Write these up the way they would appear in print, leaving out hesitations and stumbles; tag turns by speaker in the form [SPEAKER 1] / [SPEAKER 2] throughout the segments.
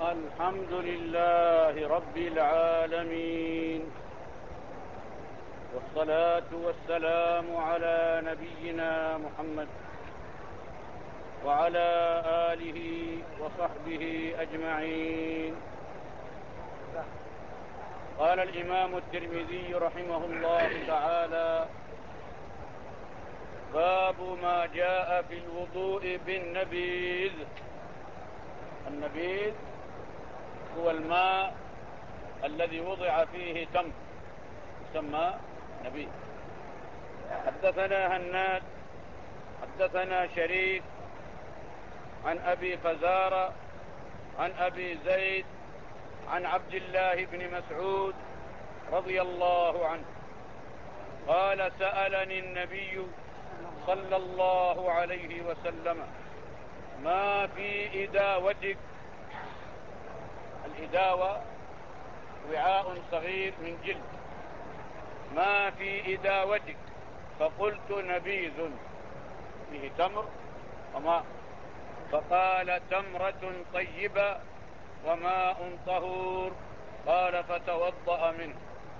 [SPEAKER 1] الحمد لله رب العالمين، والصلاة والسلام على نبينا محمد وعلى آله وصحبه أجمعين. قال الإمام الترمذي رحمه الله تعالى: باب ما جاء في الوضوء بالنبيذ. النبيذ هو الماء الذي وضع فيه تمر، يسمى نبيذ. حدثنا هناد حدثنا شريك عن أبي فزارة عن أبي زيد عن عبد الله بن مسعود رضي الله عنه قال: سألني النبي صلى الله عليه وسلم: ما في إداوتك؟ الإداوة وعاء صغير من جلد. ما في إداوتك؟ فقلت: نبيذ فيه تمر وماء. فقال: تمرة طيبة وماء طهور. قال: فتوضأ منه.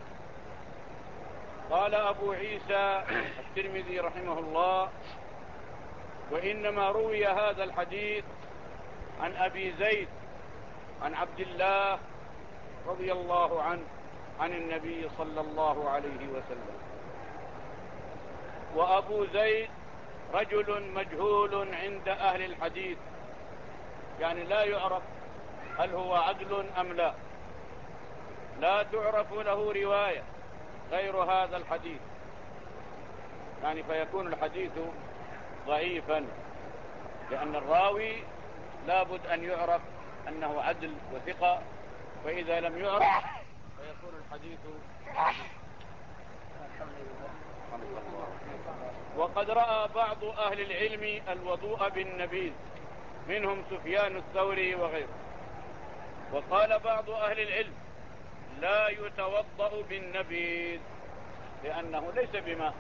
[SPEAKER 1] قال أبو عيسى الترمذي رحمه الله: وإنما روي هذا الحديث عن أبي زيد عن عبد الله رضي الله عنه عن النبي صلى الله عليه وسلم. وأبو زيد رجل مجهول عند أهل الحديث، يعني لا يعرف هل هو عدل أم لا، لا تعرف له رواية غير هذا الحديث، يعني فيكون الحديث ضعيفا، لأن الراوي لابد أن يعرف أنه عدل وثقة، فإذا لم يعرف فيكون الحديث وقد رأى بعض أهل العلم الوضوء بالنبيذ، منهم سفيان الثوري وغيره. وقال بعض أهل العلم: لا يتوضأ بالنبيذ لأنه ليس بماء،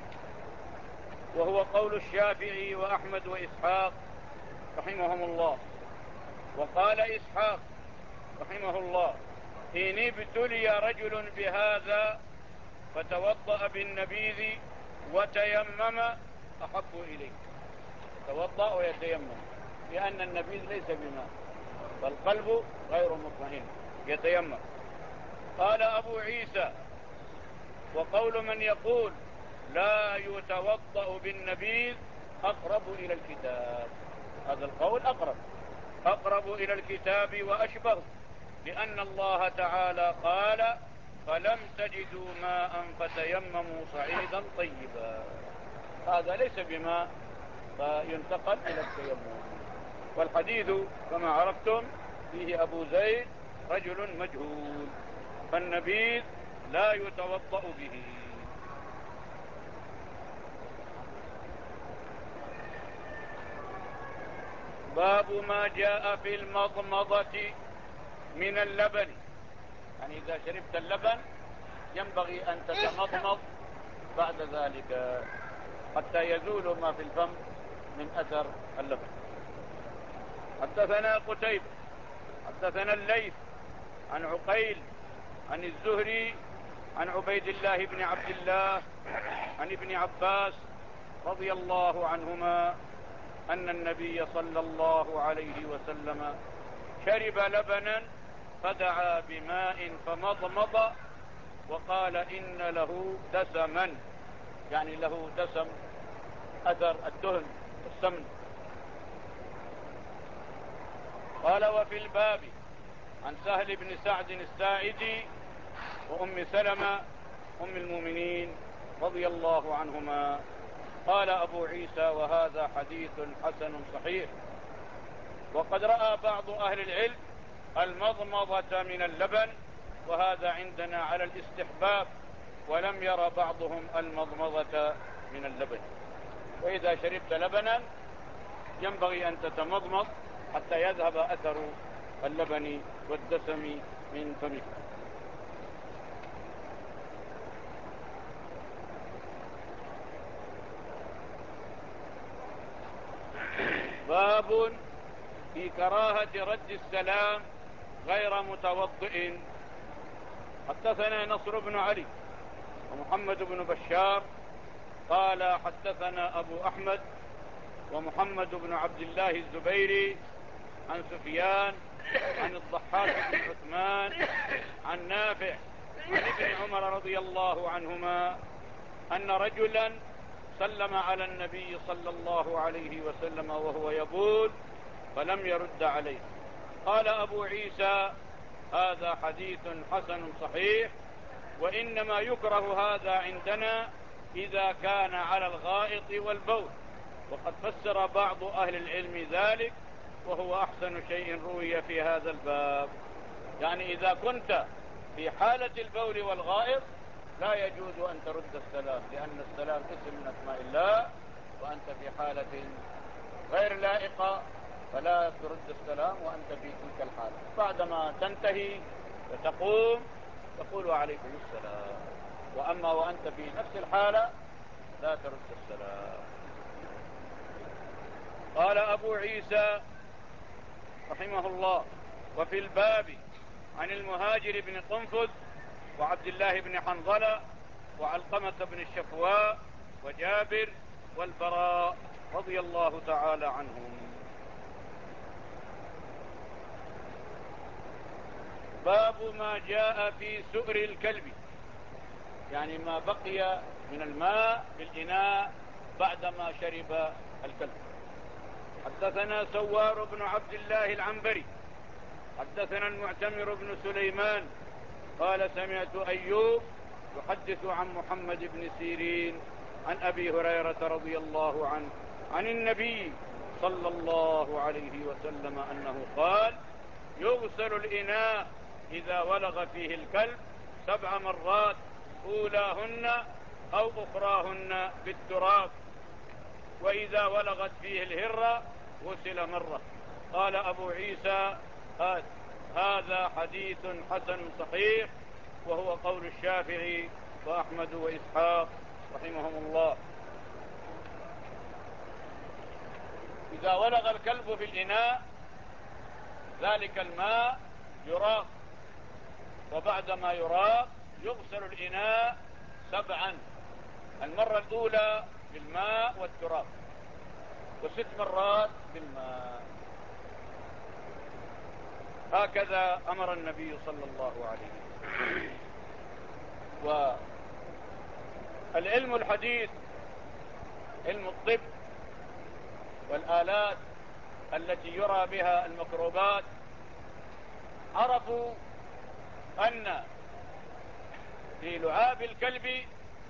[SPEAKER 1] وهو قول الشافعي وأحمد وإسحاق رحمهم الله. وقال إسحاق رحمه الله: إن ابتلي رجل بهذا فتوضأ بالنبيذ وتيمم أحب إليه. يتوضأ ويتيمم، لأن النبيذ ليس بماء، فالقلب غير مطمئن، يتيمم. قال أبو عيسى: وقول من يقول لا يتوضأ بالنبيذ أقرب إلى الكتاب. هذا القول أقرب إلى الكتاب وأشبه، لأن الله تعالى قال: فلم تجدوا ماء فتيمموا صعيدا طيبا. هذا ليس بماء، فينتقل إلى التيمم. والحديث كما عرفتم فيه أبو زيد رجل مجهول، فالنبيذ لا يتوضأ به. باب ما جاء في المضمضة من اللبن، يعني إذا شربت اللبن ينبغي أن تتمضمض بعد ذلك حتى يزول ما في الفم من أثر اللبن. حدثنا قتيبة حدثنا الليث عن عقيل عن الزهري عن عبيد الله بن عبد الله عن ابن عباس رضي الله عنهما أن النبي صلى الله عليه وسلم شرب لبنا فدعا بماء فمضمض وقال: إن له دسما، يعني له دسم، أثر الدهن والسمن. قال: وفي الباب عن سهل بن سعد الساعدي وأم سلمة أم المؤمنين رضي الله عنهما. قال أبو عيسى: وهذا حديث حسن صحيح. وقد رأى بعض أهل العلم المضمضة من اللبن، وهذا عندنا على الاستحباب، ولم ير بعضهم المضمضة من اللبن. وإذا شربت لبنا ينبغي أن تتمضمض حتى يذهب أثر اللبن والدسم من فمك. باب في كراهة رد السلام غير متوضئ. حدثنا نصر بن علي ومحمد بن بشار قال حدثنا أبو أحمد ومحمد بن عبد الله الزبيري عن سفيان عن الضحاك بن عثمان عن نافع عن ابن عمر رضي الله عنهما أن رجلا سلم على النبي صلى الله عليه وسلم وهو يبول فلم يرد عليه. قال أبو عيسى: هذا حديث حسن صحيح، وإنما يكره هذا عندنا إذا كان على الغائط والبول، وقد فسر بعض أهل العلم ذلك، وهو أحسن شيء روي في هذا الباب. يعني إذا كنت في حالة البول والغائط لا يجوز أن ترد السلام، لأن السلام اسم من أسماء الله، وأنت في حالة غير لائقة فلا ترد السلام وأنت في تلك الحالة. بعدما تنتهي وتقوم تقول عليكم السلام، وأما وأنت في نفس الحالة لا ترد السلام. قال أبو عيسى رحمه الله: وفي الباب عن المهاجر بن قنفذ وعبد الله بن حنظلة وعلقمة بن الشفواء وجابر والبراء رضي الله تعالى عنهم. باب ما جاء في سؤر الكلب، يعني ما بقي من الماء في الإناء بعدما شرب الكلب. حدثنا سوار بن عبد الله العنبري حدثنا المعتمر بن سليمان قال: سمعت أيوب يحدث عن محمد بن سيرين عن أبي هريرة رضي الله عنه عن النبي صلى الله عليه وسلم أنه قال: يغسل الإناء إذا ولغ فيه الكلب 7 مرات، أولاهن أو أخراهن بالتراب، وإذا ولغت فيه الهرة غسل مرة. قال أبو عيسى: هذا حديث حسن صحيح، وهو قول الشافعي وأحمد وإسحاق رحمهم الله. إذا ولغ الكلب في الإناء ذلك الماء يراق، وبعدما يراق يغسل الإناء 7، المرة الأولى بالماء والتراب، و6 مرات بالماء. هكذا أمر النبي صلى الله عليه وسلم. والعلم الحديث علم الطب والآلات التي يرى بها الميكروبات عرفوا أن في لعاب الكلب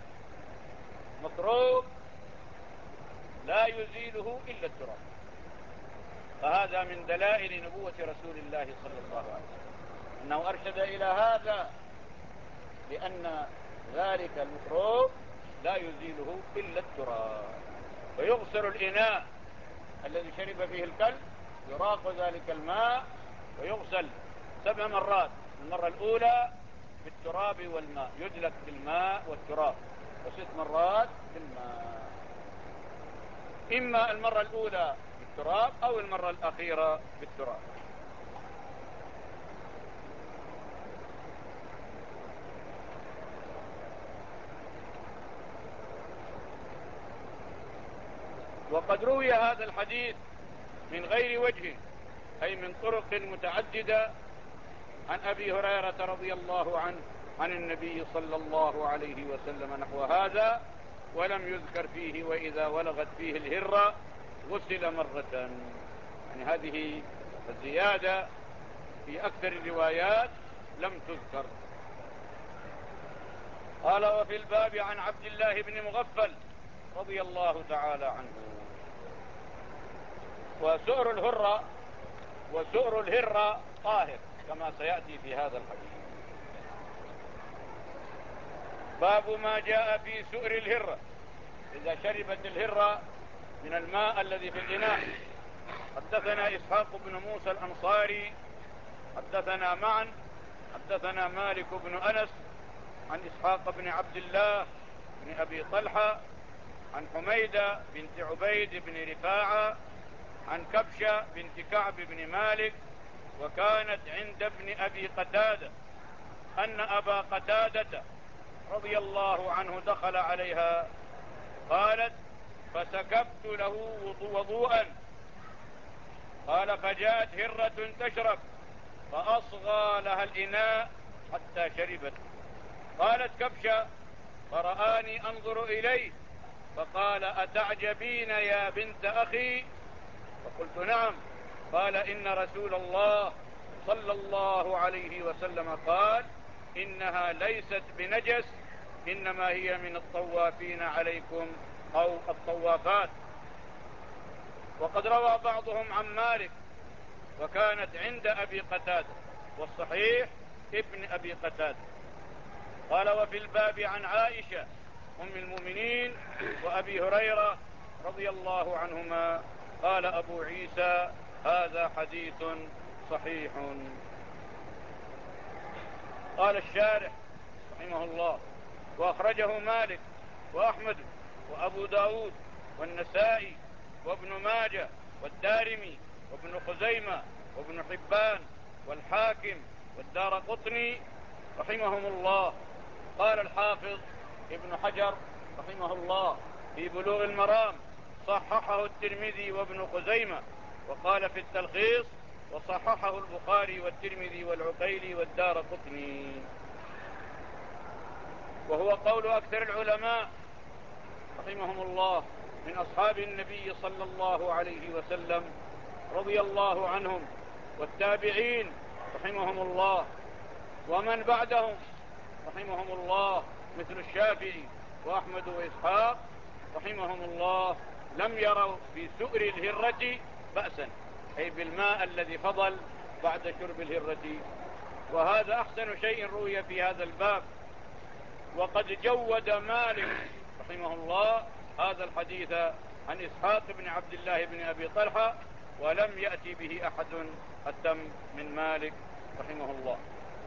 [SPEAKER 1] ميكروب لا يزيله إلا التراب، فهذا من دلائل نبوة رسول الله صلى الله عليه وسلم، أنه أرشد إلى هذا، لأن ذلك الميكروب لا يزيله إلا التراب. ويغسل الإناء الذي شرب فيه الكلب، يراق ذلك الماء ويغسل 7 مرات، المرة الأولى بالتراب والماء، يدلك بالماء والتراب، و6 مرات بالماء، إما المرة الأولى بالتراب أو المرة الأخيرة بالتراب. وقد روي هذا الحديث من غير وجه، أي من طرق متعددة، عن أبي هريرة رضي الله عنه عن النبي صلى الله عليه وسلم نحو هذا، ولم يذكر فيه وإذا ولغت فيه الهرة غسل مرة. يعني هذه الزيادة في أكثر الروايات لم تذكر. قال: وفي الباب عن عبد الله بن مغفل رضي الله تعالى عنه. وسؤر الهرة طاهر كما سيأتي في هذا الحديث. باب ما جاء في سؤر الهرة، إذا شربت الهرة من الماء الذي في الإناء. حدثنا إسحاق بن موسى الأنصاري حدثنا معا حدثنا مالك بن أنس عن إسحاق بن عبد الله بن أبي طلحة عن حميدة بنت عبيد بن رفاعة عن كبشة بنت كعب بن مالك وكانت عند ابن أبي قتادة أن أبا قتادة رضي الله عنه دخل عليها. قالت: فسكبت له وضوءا. قال: فجاءت هرة تشرب فأصغى لها الإناء حتى شربت. قالت كبشة: فرآني أنظر إليه فقال: أتعجبين يا بنت أخي؟ فقلت: نعم. قال: إن رسول الله صلى الله عليه وسلم قال: إنها ليست بنجس، إنما هي من الطوافين عليكم أو الطوافات. وقد روى بعضهم عن مالك: وكانت عند أبي قتادة، والصحيح ابن أبي قتادة. قال: وفي الباب عن عائشة أم المؤمنين وأبي هريرة رضي الله عنهما. قال أبو عيسى: هذا حديث صحيح. قال الشارح رحمه الله: وأخرجه مالك وأحمد وأبو داود والنسائي وابن ماجه والدارمي وابن خزيمة وابن حبان والحاكم والدارقطني رحمهم الله. قال الحافظ ابن حجر رحمه الله في بلوغ المرام: صححه الترمذي وابن خزيمة. وقال في التلخيص: وصححه البخاري والترمذي والعقيلي والدارقطني. وهو قول أكثر العلماء رحمهم الله من أصحاب النبي صلى الله عليه وسلم رضي الله عنهم، والتابعين رحمهم الله، ومن بعدهم رحمهم الله مثل الشافعي وأحمد وإسحاق رحمهم الله، لم يروا في سؤر الهرة بأسا، أي بالماء الذي فضل بعد شرب الهرة. وهذا أحسن شيء روي في هذا الباب. وقد جود مالك رحمه الله هذا الحديث عن إسحاق بن عبد الله بن أبي طلحة، ولم يأتي به أحد أتم من مالك رحمه الله.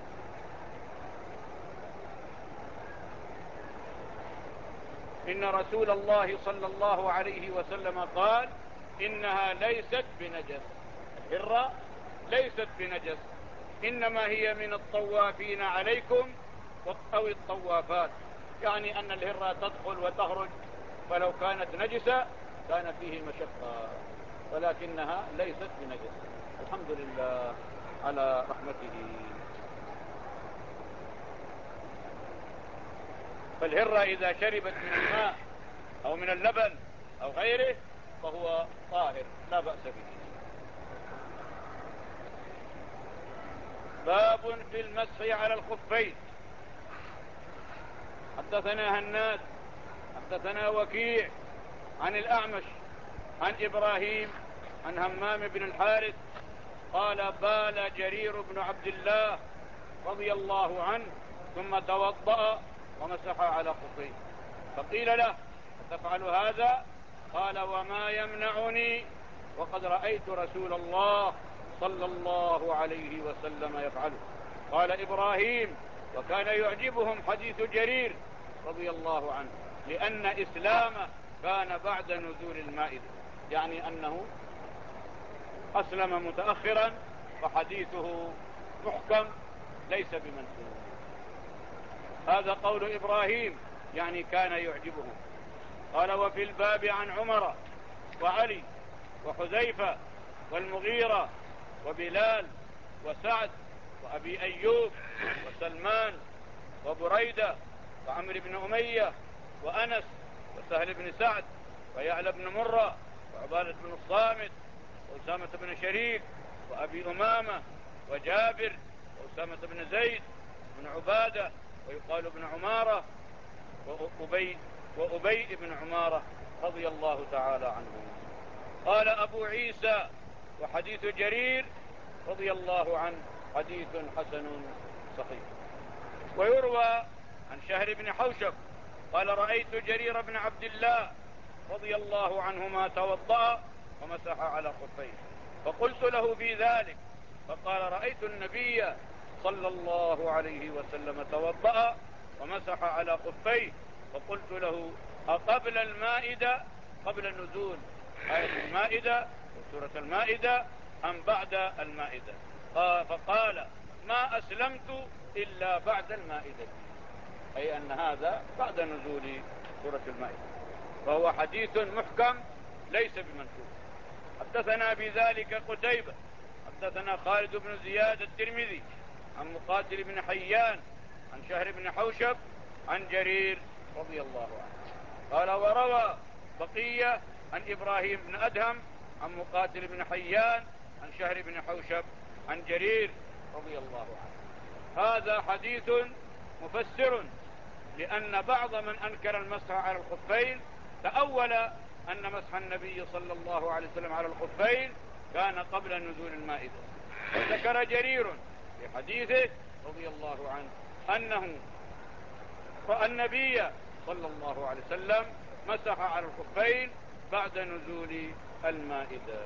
[SPEAKER 1] إن رسول الله صلى الله عليه وسلم قال: إنها ليست بنجس، الهرة ليست بنجس، إنما هي من الطوافين عليكم أو الطوافات، يعني أن الهرة تدخل وتخرج، فلو كانت نجسة كان فيه مشقة، ولكنها ليست بنجس. الحمد لله على رحمته. فالهرة إذا شربت من الماء أو من اللبن أو غيره فهو طاهر لا بأس به. باب في المسح على الخفين. حدثنا هناد حدثنا وكيع عن الأعمش عن إبراهيم عن همام بن الحارث قال: بال جرير بن عبد الله رضي الله عنه ثم توضأ ومسح على خفيه، فقيل له: أتفعل هذا؟ قال: وما يمنعني وقد رأيت رسول الله صلى الله عليه وسلم يفعله. قال إبراهيم: وكان يعجبهم حديث جرير رضي الله عنه، لأن إسلامه كان بعد نزول المائدة، يعني أنه أسلم متأخرا فحديثه محكم ليس بمنسوخ. هذا قول إبراهيم، يعني كان يعجبهم. قال: وفي الباب عن عمر وعلي وحذيفة والمغيرة وبلال وسعد وأبي أيوب وسلمان وبريدة وعمر بن أمية وأنس وسهل بن سعد ويعلى بن مرة وعبادة بن الصامت وأسامة بن شريك وأبي أمامة وجابر وأسامة بن زيد بن عبادة ويقال ابن عمارة وأبي بن عمارة رضي الله تعالى عنهم. قال أبو عيسى: وحديث جرير رضي الله عنه حديث حسن صحيح. ويروى عن شهر بن حوشب قال: رأيت جرير بن عبد الله رضي الله عنهما توضأ ومسح على خفيه، فقلت له في ذلك، فقال: رأيت النبي صلى الله عليه وسلم توضأ ومسح على خفيه. فقلت له: أقبل المائدة، قبل نزول آية المائدة وسورة المائدة، أم بعد المائدة؟ فقال ما أسلمت إلا بعد المائدة، أي أن هذا بعد نزول سورة المائدة، فهو حديث محكم ليس بمنسوخ. حدثنا بذلك قتيبة حدثنا خالد بن زياد الترمذي عن مقاتل بن حيان عن شهر بن حوشب عن جرير رضي الله عنه قال وروى بقية عن إبراهيم بن أدهم عن مقاتل بن حيان عن شهر بن حوشب عن جرير رضي الله عنه. هذا حديث مفسر، لأن بعض من أنكر المسح على الخفين تأول أن مسح النبي صلى الله عليه وسلم على الخفين كان قبل نزول المائدة. وذكر جرير في حديثه رضي الله عنه أنه رأى النبي صلى الله عليه وسلم مسح على الخفين بعد نزول المائدة.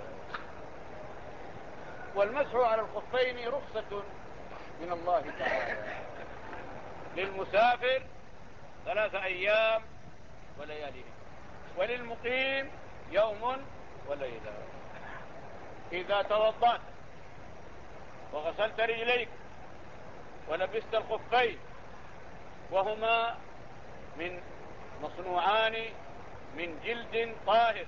[SPEAKER 1] والمسح على الخفين رخصة من الله تعالى للمسافر 3 أيام ولياليه، وللمقيم يوم وليلة. إذا توضأت وغسلت رجليك ولبست الخفين، وهما مصنوعان من جلد طاهر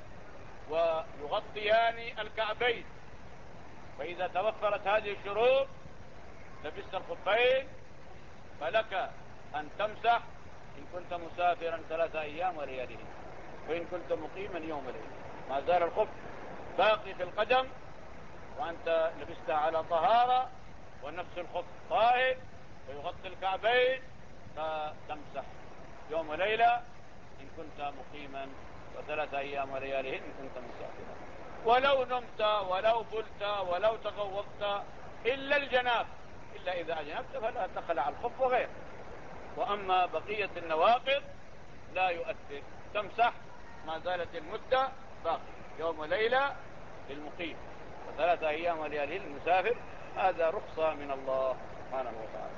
[SPEAKER 1] ويغطيان الكعبين، فإذا توفرت هذه الشروط لبست الخفين فلك أن تمسح إن كنت مسافرا 3 أيام ولياليه، وإن كنت مقيما يوم وليلة. ما زال الخف باقي في القدم وأنت لبست على طهارة، ونفس الخف طاهر ويغطي الكعبين، فتمسح يوم وليلة إن كنت مقيما، و3 أيام ولياليه إن كنت مسافرا. ولو نمت ولو بلت ولو تغوطت إلا الجناب، إلا إذا أجنبت فلا تخلع الخف وغيره. وأما بقية النواقض لا يؤثر، تمسح ما زالت المدة باقي يوم وليلة للمقيم، و3 أيام ولياليه للمسافر. هذا رخصة من الله سبحانه وتعالى.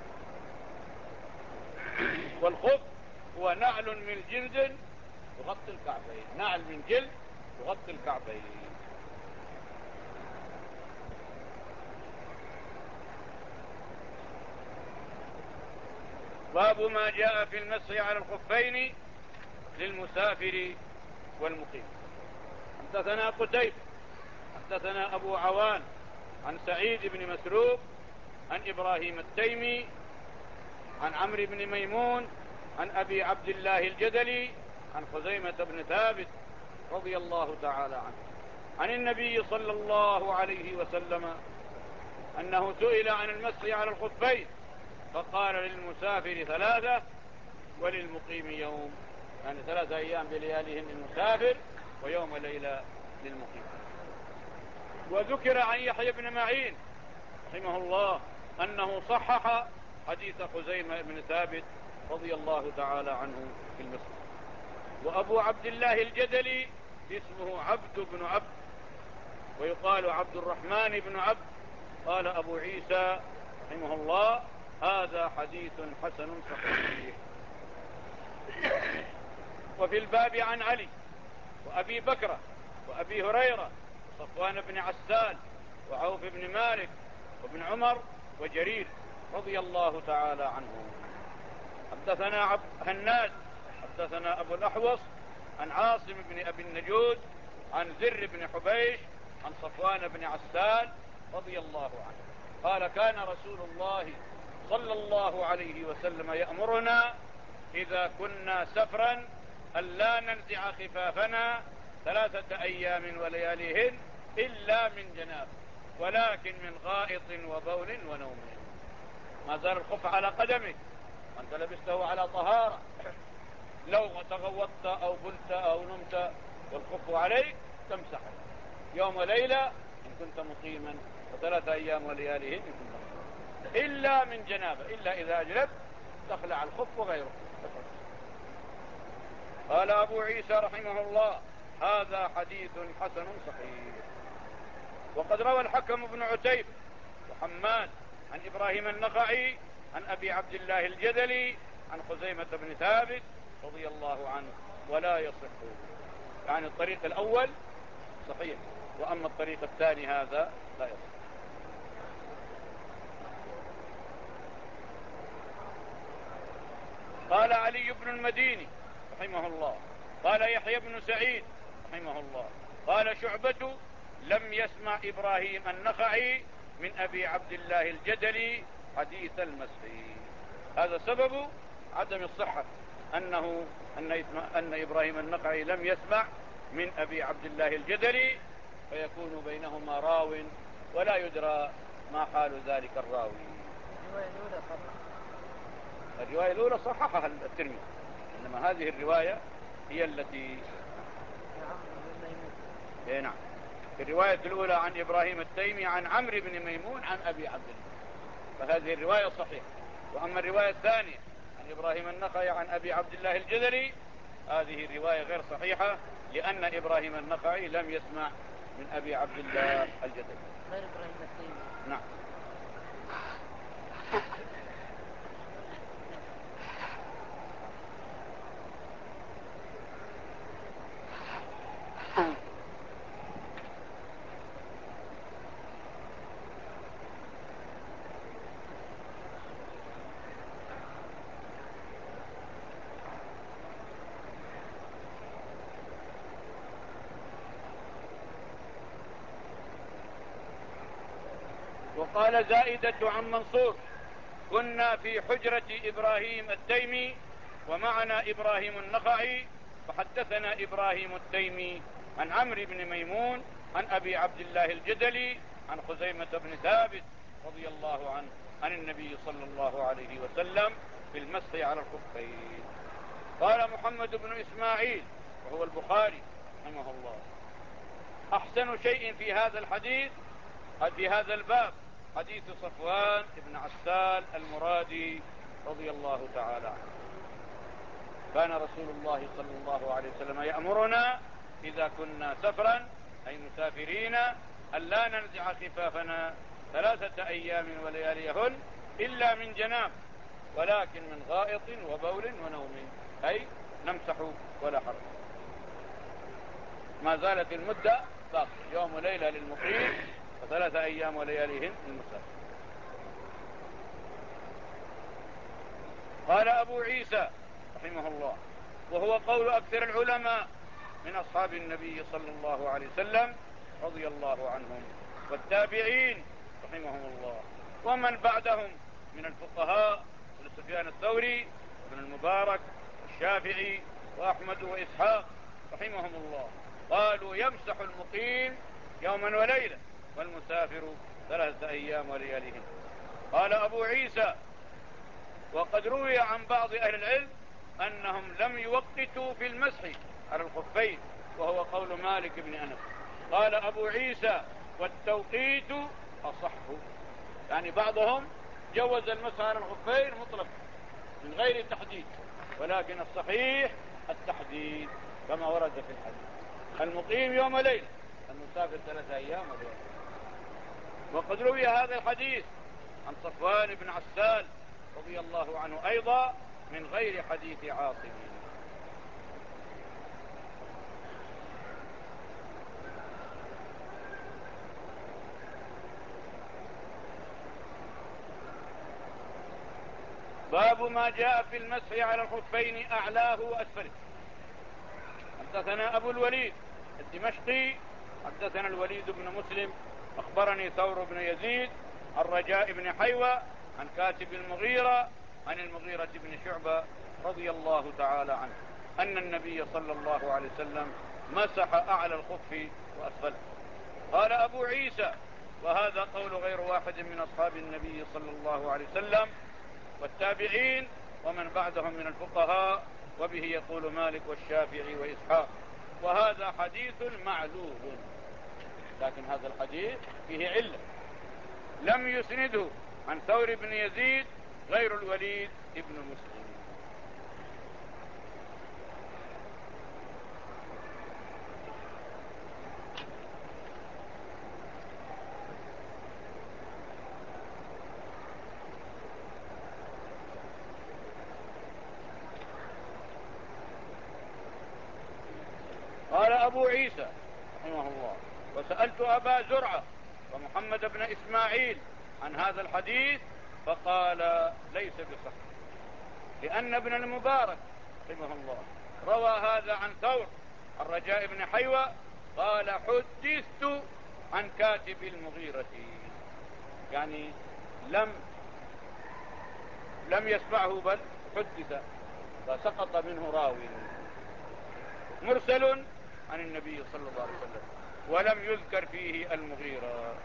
[SPEAKER 1] والخف هو نعل من جلد يغطي الكعبين، نعل من جلد يغطي الكعبين. باب ما جاء في المسح على الخفين للمسافر والمقيم. حدثنا قتيبة حدثنا أبو عوان عن سعيد بن مسروق عن إبراهيم التيمي عن عمرو بن ميمون عن أبي عبد الله الجدلي عن خزيمة بن ثابت رضي الله تعالى عنه عن النبي صلى الله عليه وسلم أنه سئل عن المسح على الخفين فقال للمسافر 3 وللمقيم يوم، يعني 3 أيام بلياليهن للمسافر ويوم وليلة للمقيم. وذكر عن يحيى بن معين رحمه الله أنه صحح حديث خزيمة بن ثابت رضي الله تعالى عنه في المسجد. وأبو عبد الله الجدلي اسمه عبد بن عبد، ويقال عبد الرحمن بن عبد. قال أبو عيسى رحمه الله هذا حديث حسن صحيح. وفي الباب عن علي وأبي بكر وأبي هريرة وصفوان بن عسال وعوف بن مالك وابن عمر وجرير رضي الله تعالى عنهم. حدثنا هناد حدثنا أبو الأحوص عن عاصم بن أبي النجود عن زر بن حبيش عن صفوان بن عسال رضي الله عنه قال كان رسول الله صلى الله عليه وسلم يأمرنا إذا كنا سفرا ألا ننزع خفافنا 3 أيام ولياليهن إلا من جناب، ولكن من غائط وبول ونوم. ما زال الخف على قدمك وأنت لبسته على طهارة، لو تغوطت أو بلت أو نمت والخف عليك تمسح يوم وليلة إن كنت مقيما، و3 أيام ولياليهن إن كنت مقيما، إلا من جنابة، إلا إذا أجنبت تخلع الخف وغيره. قال أبو عيسى رحمه الله هذا حديث حسن صحيح. وقد روى الحكم بن عتيبة وحماد عن إبراهيم النخعي عن أبي عبد الله الجدلي عن خزيمة بن ثابت رضي الله عنه ولا يصح، يعني الطريق الأول صحيح، وأما الطريق الثاني هذا لا يصح. قال علي بن المديني رحمه الله. قال يحيى بن سعيد رحمه الله. قال شعبة لم يسمع إبراهيم النخعي من أبي عبد الله الجدلي حديث المسح. هذا سبب عدم الصحة، أن إبراهيم النخعي لم يسمع من أبي عبد الله الجدلي، فيكون بينهما راو ولا يدرى ما حال ذلك الراوي. الرواية الأولى صححها الترمذي، إنما هذه الرواية هي التي نعم. الرواية الأولى عن إبراهيم التيمي عن عمرو بن ميمون عن أبي عبد الله، فهذه الرواية صحيحة. وأما الرواية الثانية عن إبراهيم النخعي عن أبي عبد الله الجدلي، هذه الرواية غير صحيحة، لأن إبراهيم النخعي لم يسمع من أبي عبد الله الجدلي.
[SPEAKER 2] غير إبراهيم التيمي.
[SPEAKER 1] نعم. وقال زائدة عن منصور كنا في حجرة إبراهيم التيمي ومعنا إبراهيم النخعي، فحدثنا إبراهيم التيمي عن عمرو بن ميمون عن أبي عبد الله الجدلي عن خزيمة بن ثابت رضي الله عنه عن النبي صلى الله عليه وسلم في المسح على الخفين. قال محمد بن إسماعيل وهو البخاري رحمه الله: أحسن شيء في هذا الحديث في هذا الباب حديث صفوان بن عسال المرادي رضي الله تعالى عنه. كان رسول الله صلى الله عليه وسلم يأمرنا إذا كنا سفرا أي مسافرين ألا ننزع خفافنا 3 أيام ولياليهن إلا من جناب، ولكن من غائط وبول ونوم، أي نمسح ولا حرج. ما زالت المدة باقية، يوم وليلة للمقيم و3 أيام ولياليهن للمسافر. قال أبو عيسى رحمه الله: وهو قول أكثر العلماء من أصحاب النبي صلى الله عليه وسلم رضي الله عنهم والتابعين رحمهم الله ومن بعدهم من الفقهاء سفيان الثوري وابن المبارك والشافعي وأحمد وإسحاق رحمهم الله، قالوا يمسح المقيم يوما وليلة والمسافر 3 أيام ولياليهن. قال أبو عيسى: وقد روي عن بعض أهل العلم أنهم لم يوقتوا في المسح على الخفين، وهو قول مالك بن أنس. قال أبو عيسى: والتوقيت أصح، يعني بعضهم جوز المسح على الخفين مطلق من غير تحديد، ولكن الصحيح التحديد كما ورد في الحديث: المقيم يوم ليلة، المسافر 3 أيام وليلة. وقد روي هذا الحديث عن صفوان بن عسال رضي الله عنه أيضا من غير حديث عاصم. باب ما جاء في المسح على الخفين أعلاه وأسفله. حدثنا أبو الوليد الدمشقي حدثنا الوليد بن مسلم أخبرني ثور بن يزيد عن رجاء بن حيوى عن كاتب المغيرة عن المغيرة بن شعبة رضي الله تعالى عنه أن النبي صلى الله عليه وسلم مسح أعلى الخف وأسفله. قال أبو عيسى: وهذا قول غير واحد من أصحاب النبي صلى الله عليه وسلم والتابعين ومن بعدهم من الفقهاء، وبه يقول مالك والشافعي وإسحاق، وهذا حديث معلول. لكن هذا الحديث فيه علة، لم يسنده عن ثور بن يزيد غير الوليد ابن مسلم. قال أبو عيسى رحمه الله: وسألت أبا زرعة ومحمد بن إسماعيل عن هذا الحديث فقال ليس بصحيح. لأن ابن المبارك رحمه الله روى هذا عن ثور الرجاء بن حيوة قال حدثت عن كاتب المغيرة، يعني لم يسمعه بل حدث، فسقط منه راوي مرسل عن النبي صلى الله عليه وسلم ولم يذكر فيه المغيرة.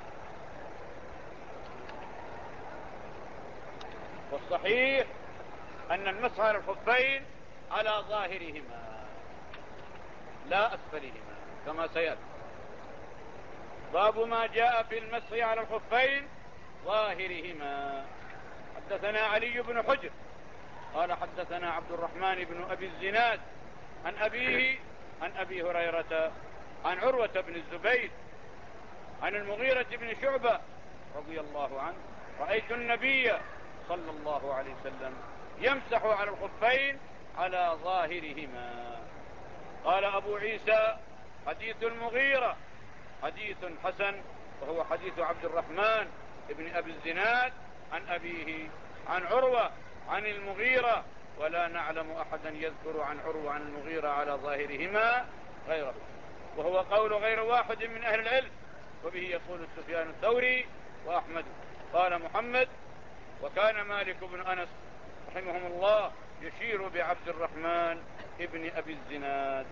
[SPEAKER 1] والصحيح أن المسح على الخفين على ظاهرهما لا أسفلهما كما سيأتي. باب ما جاء في المسح على الخفين ظاهرهما. حدثنا علي بن حجر قال حدثنا عبد الرحمن بن أبي الزناد عن أبيه عن أبي هريرة عن عروة بن الزبير عن المغيرة بن شعبة رضي الله عنه رأيت النبي صلى الله عليه وسلم يمسح على الخفين على ظاهرهما. قال أبو عيسى حديث المغيرة حديث حسن، وهو حديث عبد الرحمن بن أبي الزناد عن أبيه عن عروة عن المغيرة، ولا نعلم أحدا يذكر عن عروة عن المغيرة على ظاهرهما غيره، وهو قول غير واحد من أهل العلم، وبه يقول سفيان الثوري وأحمد. قال محمد وكان مالك بن أنس رحمهم الله يشير بعبد الرحمن ابن أبي الزناد.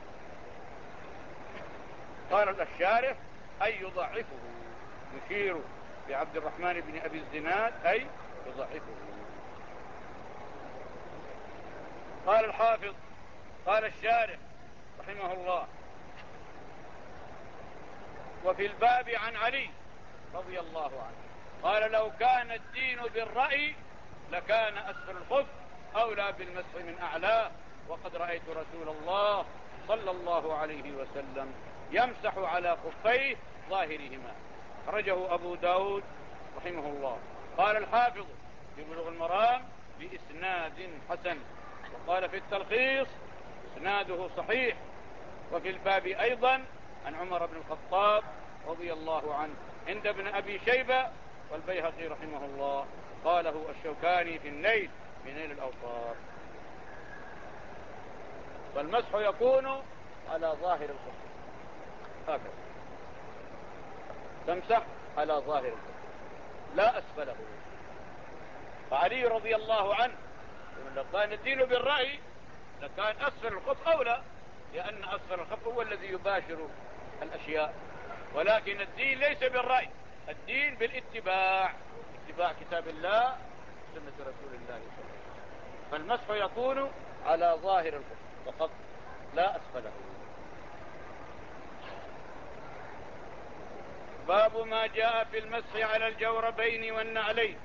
[SPEAKER 1] قال الشارح أي يضعفه، يشير بعبد الرحمن بن أبي الزناد أي يضعفه. قال الحافظ قال الشارح رحمه الله وفي الباب عن علي رضي الله عنه قال لو كان الدين بالرأي لكان أسفل الخف أولى بالمسح من أعلاه، وقد رأيت رسول الله صلى الله عليه وسلم يمسح على خفيه ظاهرهما. خرجه أبو داود رحمه الله. قال الحافظ في بلوغ المرام بإسناد حسن، وقال في التلخيص إسناده صحيح. وفي الباب أيضا عن عمر بن الخطاب رضي الله عنه عند ابن أبي شيبة والبيهقي رحمه الله، قاله الشوكاني في النيل من نيل الأوطار. فالمسح يكون على ظاهر الخف هكذا، تمسح على ظاهر الخف لا أسفله. فعلي رضي الله عنه لو كان الدين بالرأي لكان أسفل الخف أولى، لأن أسفل الخف هو الذي يباشر الأشياء، ولكن الدين ليس بالرأي، الدين بالاتباع، اتباع كتاب الله سنة رسول الله صلى الله عليه وسلم. فالمسح يكون على ظاهر الخف فقط لا أسفله. باب ما جاء في المسح على الجوربين والنعلين.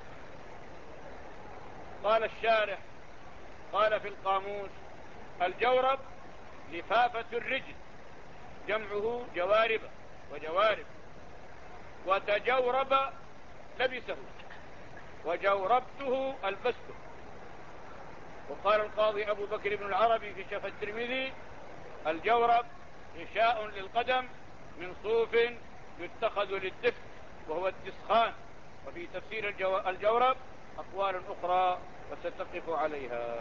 [SPEAKER 1] قال الشارح قال في القاموس الجورب لفافة الرجل، جمعه جوارب وجوارب، وتجورب لبسه، وجوربته ألبسته. وقال القاضي أبو بكر بن العربي في شرح الترمذي الجورب غشاء للقدم من صوف يتخذ للدفء وهو التسخان. وفي تفسير الجورب أقوال أخرى وستقف عليها.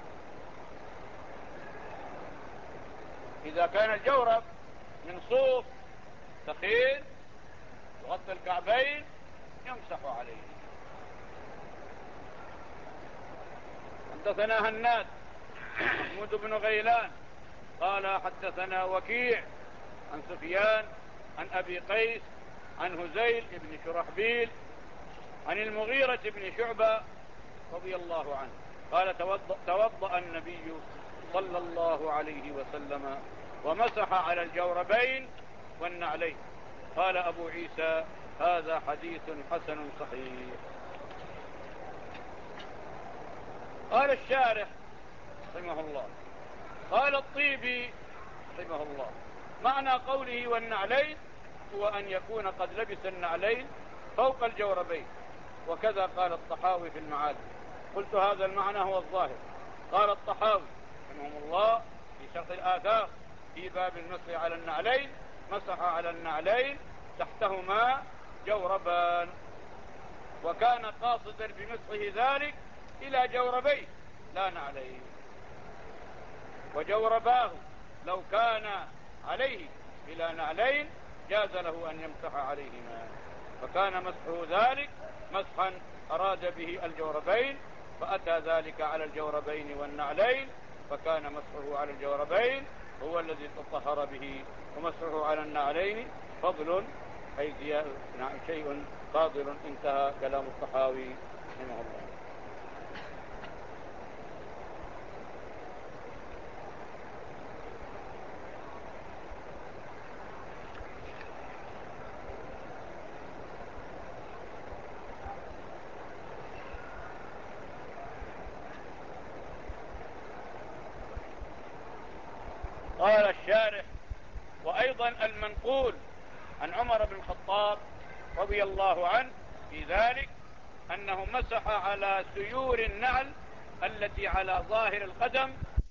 [SPEAKER 1] إذا كان الجورب من صوف ثقيل يغطي الكعبين يمسح عليه. حدثنا هناد محمود بن غيلان قال حدثنا وكيع عن سفيان عن أبي قيس عن هزيل بن شرحبيل عن المغيرة بن شعبة رضي الله عنه قال توضأ النبي صلى الله عليه وسلم ومسح على الجوربين والنعلين. قال أبو عيسى هذا حديث حسن صحيح. قال الشارح رحمه الله قال الطيبي رحمه الله معنى قوله والنعلين هو أن يكون قد لبس النعلين فوق الجوربين، وكذا قال الطحاوي في المعالم. قلت هذا المعنى هو الظاهر. قال الطحاوي رحمه الله في شرح الآثار في باب المسح على النعلين مسح على النعلين تحتهما جوربان، وكان قاصدا بمسحه ذلك إلى جوربيه لا نعلين. وجورباه لو كان عليه بلا نعلين جاز له أن يمسح عليهما، فكان مسحه ذلك مسحا أراد به الجوربين، فأتى ذلك على الجوربين والنعلين، فكان مسحه على الجوربين هو الذي تطهر به، ومسحه على النعلين فضل أي شيء فاضل. انتهى كلام الطحاوي رحمه الله. قال الشارح: وأيضا المنقول عن عمر بن الخطاب رضي الله عنه في ذلك أنه مسح على سيور النعل التي على ظاهر القدم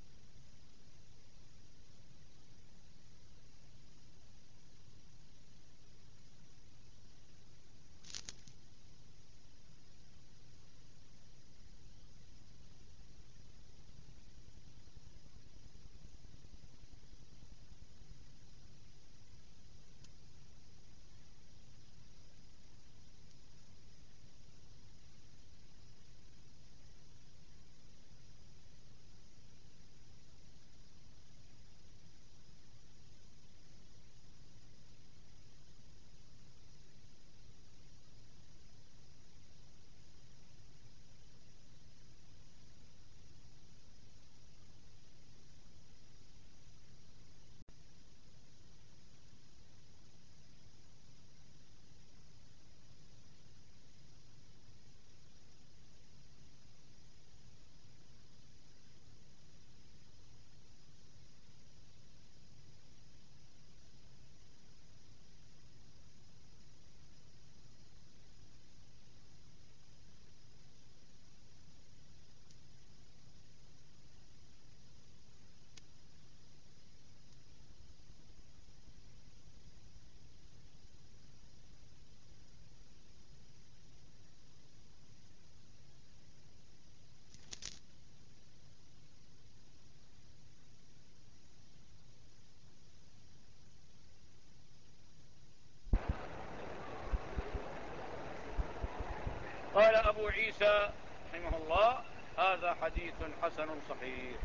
[SPEAKER 1] قال أبو عيسى رحمه الله: هذا حديث حسن صحيح.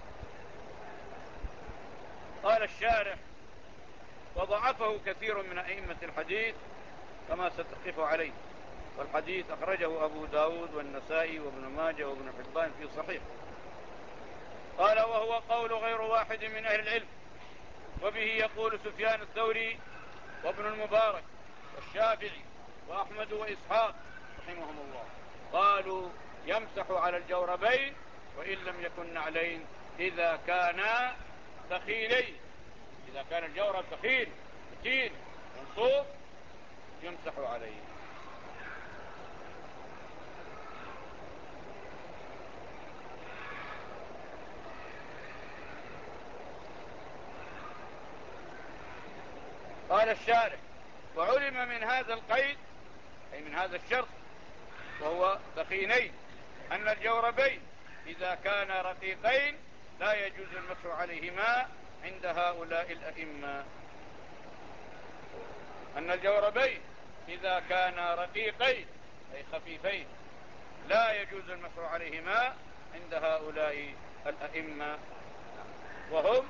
[SPEAKER 1] قال الشارح: وضعفه كثير من أئمة الحديث كما ستقف عليه، والحديث أخرجه أبو داود والنسائي وابن ماجه وابن حبان في صحيح. قال: وهو قول غير واحد من أهل العلم، وبه يقول سفيان الثوري وابن المبارك والشافعي وأحمد وإسحاق رحمهم الله. قالوا: يمسح على الجوربين وإن لم يكن نعلين إذا كانا ثقيلين. إذا كان الجورب ثقيل متين منصوب يمسح عليه. قال الشارح: وعلم من هذا القيد أي من هذا الشرط وهو ثقيلين أن الجوربين إذا كان رقيقين لا يجوز المسح عليهما عند هؤلاء الأئمة. أن الجوربين إذا كان رقيقين أي خفيفين لا يجوز المسح عليهما عند هؤلاء الأئمة، وهم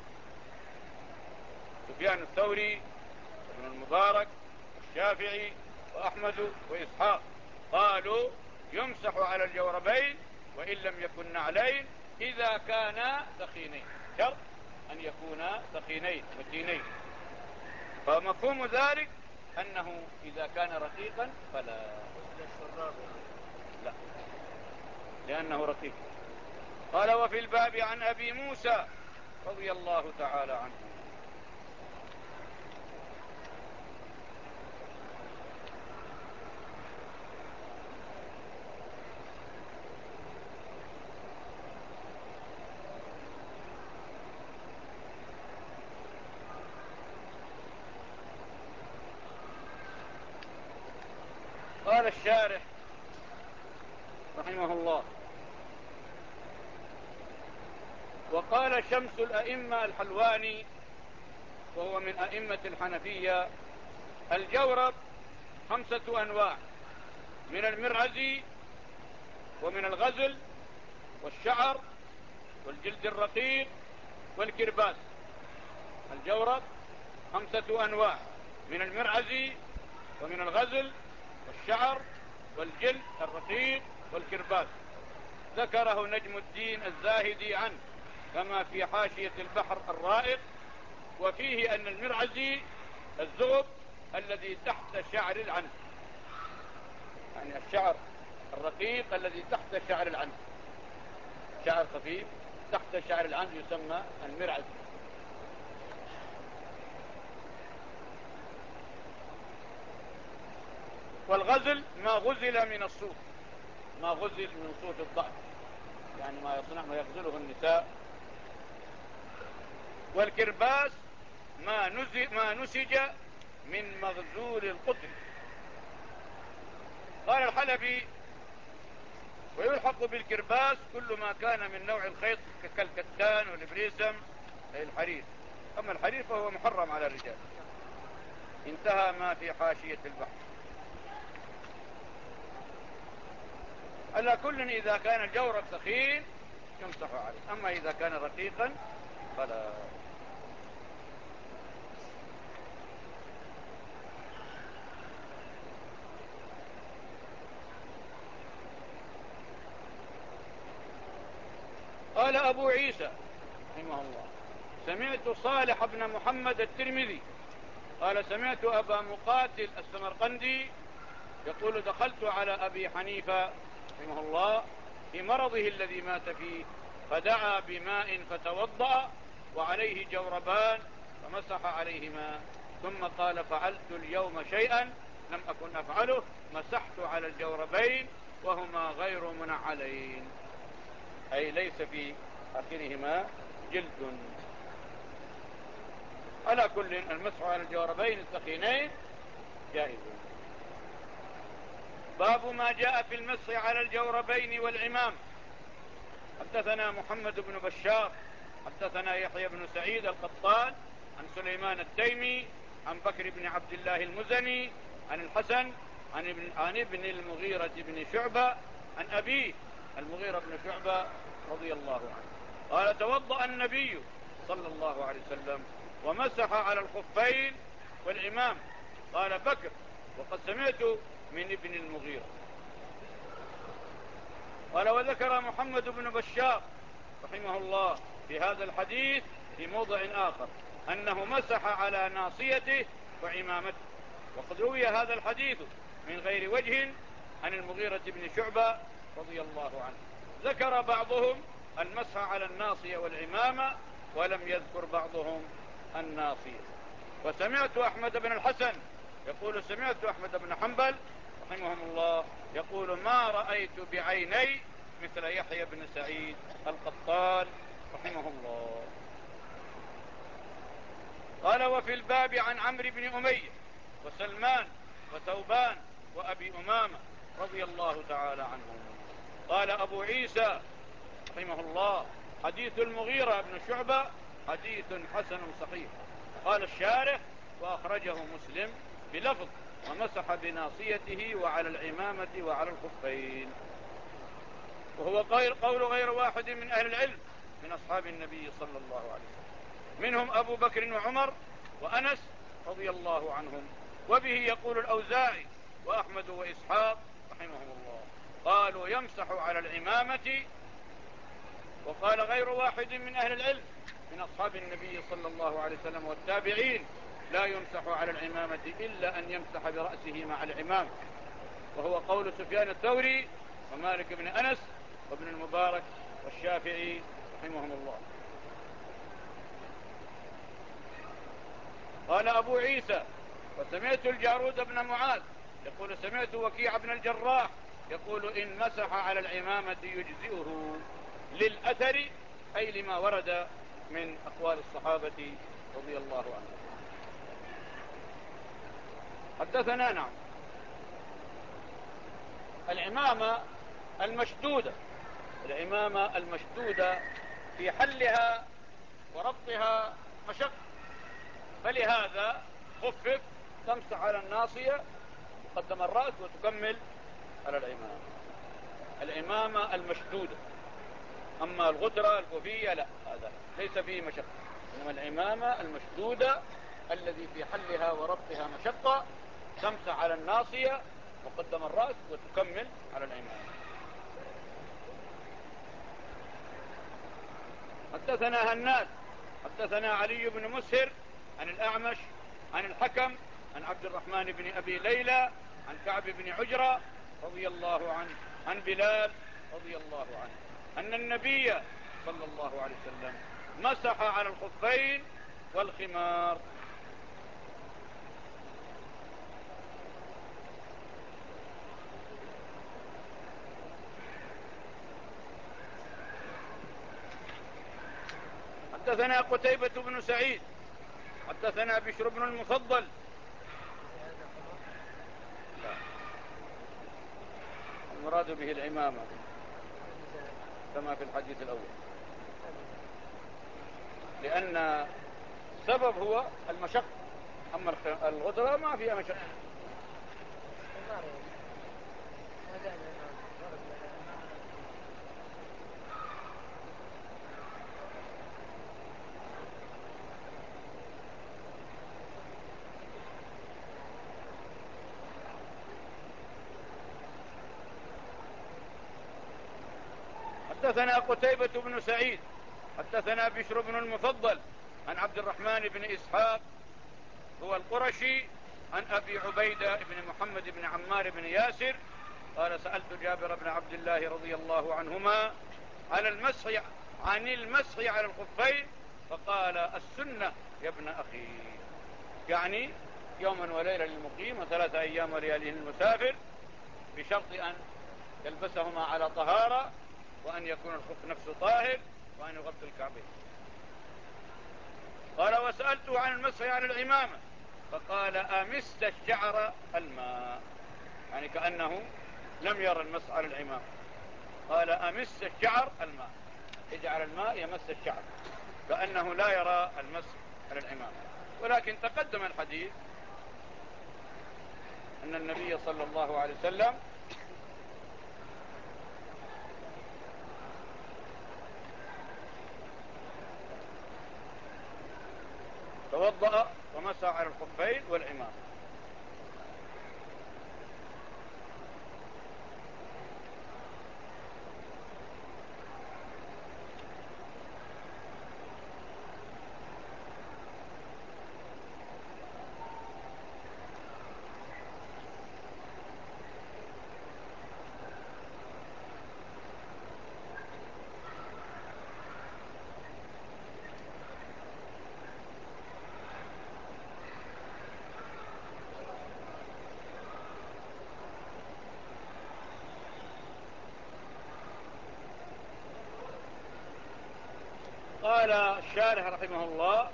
[SPEAKER 1] سفيان الثوري وابن المبارك والشافعي وأحمد وإسحاق. قالوا: يمسح على الجوربين وإن لم يكن نعلين إذا كانا ثقيلين، شرط أن يكونا ثقيلين متينين. فمفهوم ذلك أنه إذا كان رقيقا فلا، لا، لأنه رقيق. قال: وفي الباب عن أبي موسى رضي الله تعالى عنه. قال الشارح رحمه الله: وقال شمس الأئمة الحلواني وهو من أئمة الحنفية: الجورب 5 أنواع، من المرعز ومن الغزل والشعر والجلد الرقيق والكرباس. الجورب 5 أنواع، من المرعز ومن الغزل والشعر والجلد الرقيق والكرباس. ذكره نجم الدين الزاهدي عنه كما في حاشية البحر الرائق، وفيه أن المرعزي الزغب الذي تحت شعر العنز، يعني الشعر الرقيق الذي تحت شعر العنز، شعر خفيف تحت شعر العنز يسمى المرعز. والغزل ما غزل من الصوف، ما غزل من صوف الضأن، يعني ما يغزله النساء. والكرباس ما نسج من مغزول القطن. قال الحلبي: ويلحق بالكرباس كل ما كان من نوع الخيط كالكتان والبريسم أي الحرير، أما الحرير فهو محرم على الرجال. انتهى ما في حاشية البحر. على كل إذا كان الجورب ثخين يمسح عليه، أما إذا كان رقيقا فلا. قال أبو عيسى رحمه الله: سمعت صالح بن محمد الترمذي قال: سمعت أبا مقاتل السمرقندي يقول: دخلت على أبي حنيفة رحمه الله في مرضه الذي مات فيه، فدعا بماء فتوضأ وعليه جوربان فمسح عليهما، ثم قال: فعلت اليوم شيئا لم أكن أفعله، مسحت على الجوربين وهما غير منعلين، أي ليس في آخرهما جلد. على كل المسح على الجوربين الثخينين جائز. باب ما جاء في المسح على الجوربين والعمام. حدثنا محمد بن بشار حدثنا يحيى بن سعيد القطان عن سليمان التيمي عن بكر بن عبد الله المزني عن الحسن عن ابن المغيرة بن شعبة عن أبيه المغيرة بن شعبة رضي الله عنه قال: توضأ النبي صلى الله عليه وسلم ومسح على الخفين والعمام. قال بكر: وقد سمعت من ابن المغيرة. قال: وذكر محمد بن بشار رحمه الله في هذا الحديث في موضع آخر أنه مسح على ناصيته وعمامته. وقد روي هذا الحديث من غير وجه عن المغيرة بن شعبة رضي الله عنه. ذكر بعضهم المسح على الناصية والعمامة ولم يذكر بعضهم الناصية. وسمعت أحمد بن الحسن يقول: سمعت أحمد بن حنبل رحمهم الله يقول: ما رأيت بعيني مثل يحيى بن سعيد القطان رحمه الله. قال: وفي الباب عن عمرو بن أمية وسلمان وثوبان وأبي أمامة رضي الله تعالى عنهم. قال أبو عيسى رحمه الله: حديث المغيرة بن شعبة حديث حسن صحيح. قال الشارح: وأخرجه مسلم بلفظ: ومسح بناصيته وعلى العمامة وعلى الخفين. وهو قول غير واحد من أهل العلم من أصحاب النبي صلى الله عليه وسلم، منهم أبو بكر وعمر وأنس رضي الله عنهم. وبه يقول الأوزاعي وأحمد وإسحاق رحمهم الله، قالوا: يمسح على العمامة. وقال غير واحد من أهل العلم من أصحاب النبي صلى الله عليه وسلم والتابعين: لا يمسح على العمامة إلا أن يمسح برأسه مع العمام، وهو قول سفيان الثوري ومالك بن أنس وابن المبارك والشافعي رحمهم الله. قال أبو عيسى: وسمعت الجارود بن معاذ يقول: سمعت وكيع بن الجراح يقول: إن مسح على العمامة يجزئه، للأثر أي لما ورد من أقوال الصحابة رضي الله عنهم. حدثنا نعم العمامة المشدودة في حلها وربطها مشقة، فلهذا خفف، تمسح على الناصية تقدم الرأس وتكمل على العمامة. العمامة المشدودة، أما الغترة الكوفية لا، هذا ليس فيه مشقة، إنما العمامة المشدودة الذي في حلها وربطها مشقة، تمسح على الناصية وقدم الرأس وتكمل على العمامة. حدثنا هناد حدثنا علي بن مسهر عن الأعمش عن الحكم عن عبد الرحمن بن أبي ليلى عن كعب بن عجرة رضي الله عنه عن بلال رضي الله عنه أن النبي صلى الله عليه وسلم مسح على الخفين والخمار. حدثنا قتيبة بن سعيد حدثنا بشر بن المفضل. لا، المراد به العمامة كما في الحديث الأول، لأن السبب هو المشقة، أما الغدرة ما فيها مشقة. حدثنا قتيبة بن سعيد حدثنا بشر بن المفضل عن عبد الرحمن بن إسحاق هو القرشي عن أبي عبيدة بن محمد بن عمار بن ياسر قال سألت جابر بن عبد الله رضي الله عنهما عن المسح على الخفين فقال السنة يا ابن أخي، يعني يوما وليلة للمقيم و3 أيام ولياليهن للمسافر، بشرط أن يلبسهما على طهارة، وأن يكون الخف نفسه طاهر، وأن يغطي الكعبين. قال وسألته عن المسح على العمامة فقال أمست الشعر الماء، يعني كأنه لم يرى المسح على العمامة. قال أمست الشعر الماء، يجعل الماء يمس الشعر، كأنه لا يرى المسح على العمامة. ولكن تقدم الحديث أن النبي صلى الله عليه وسلم توضأ ومسح على الخفين والعمامة. قال الشارح رحمه الله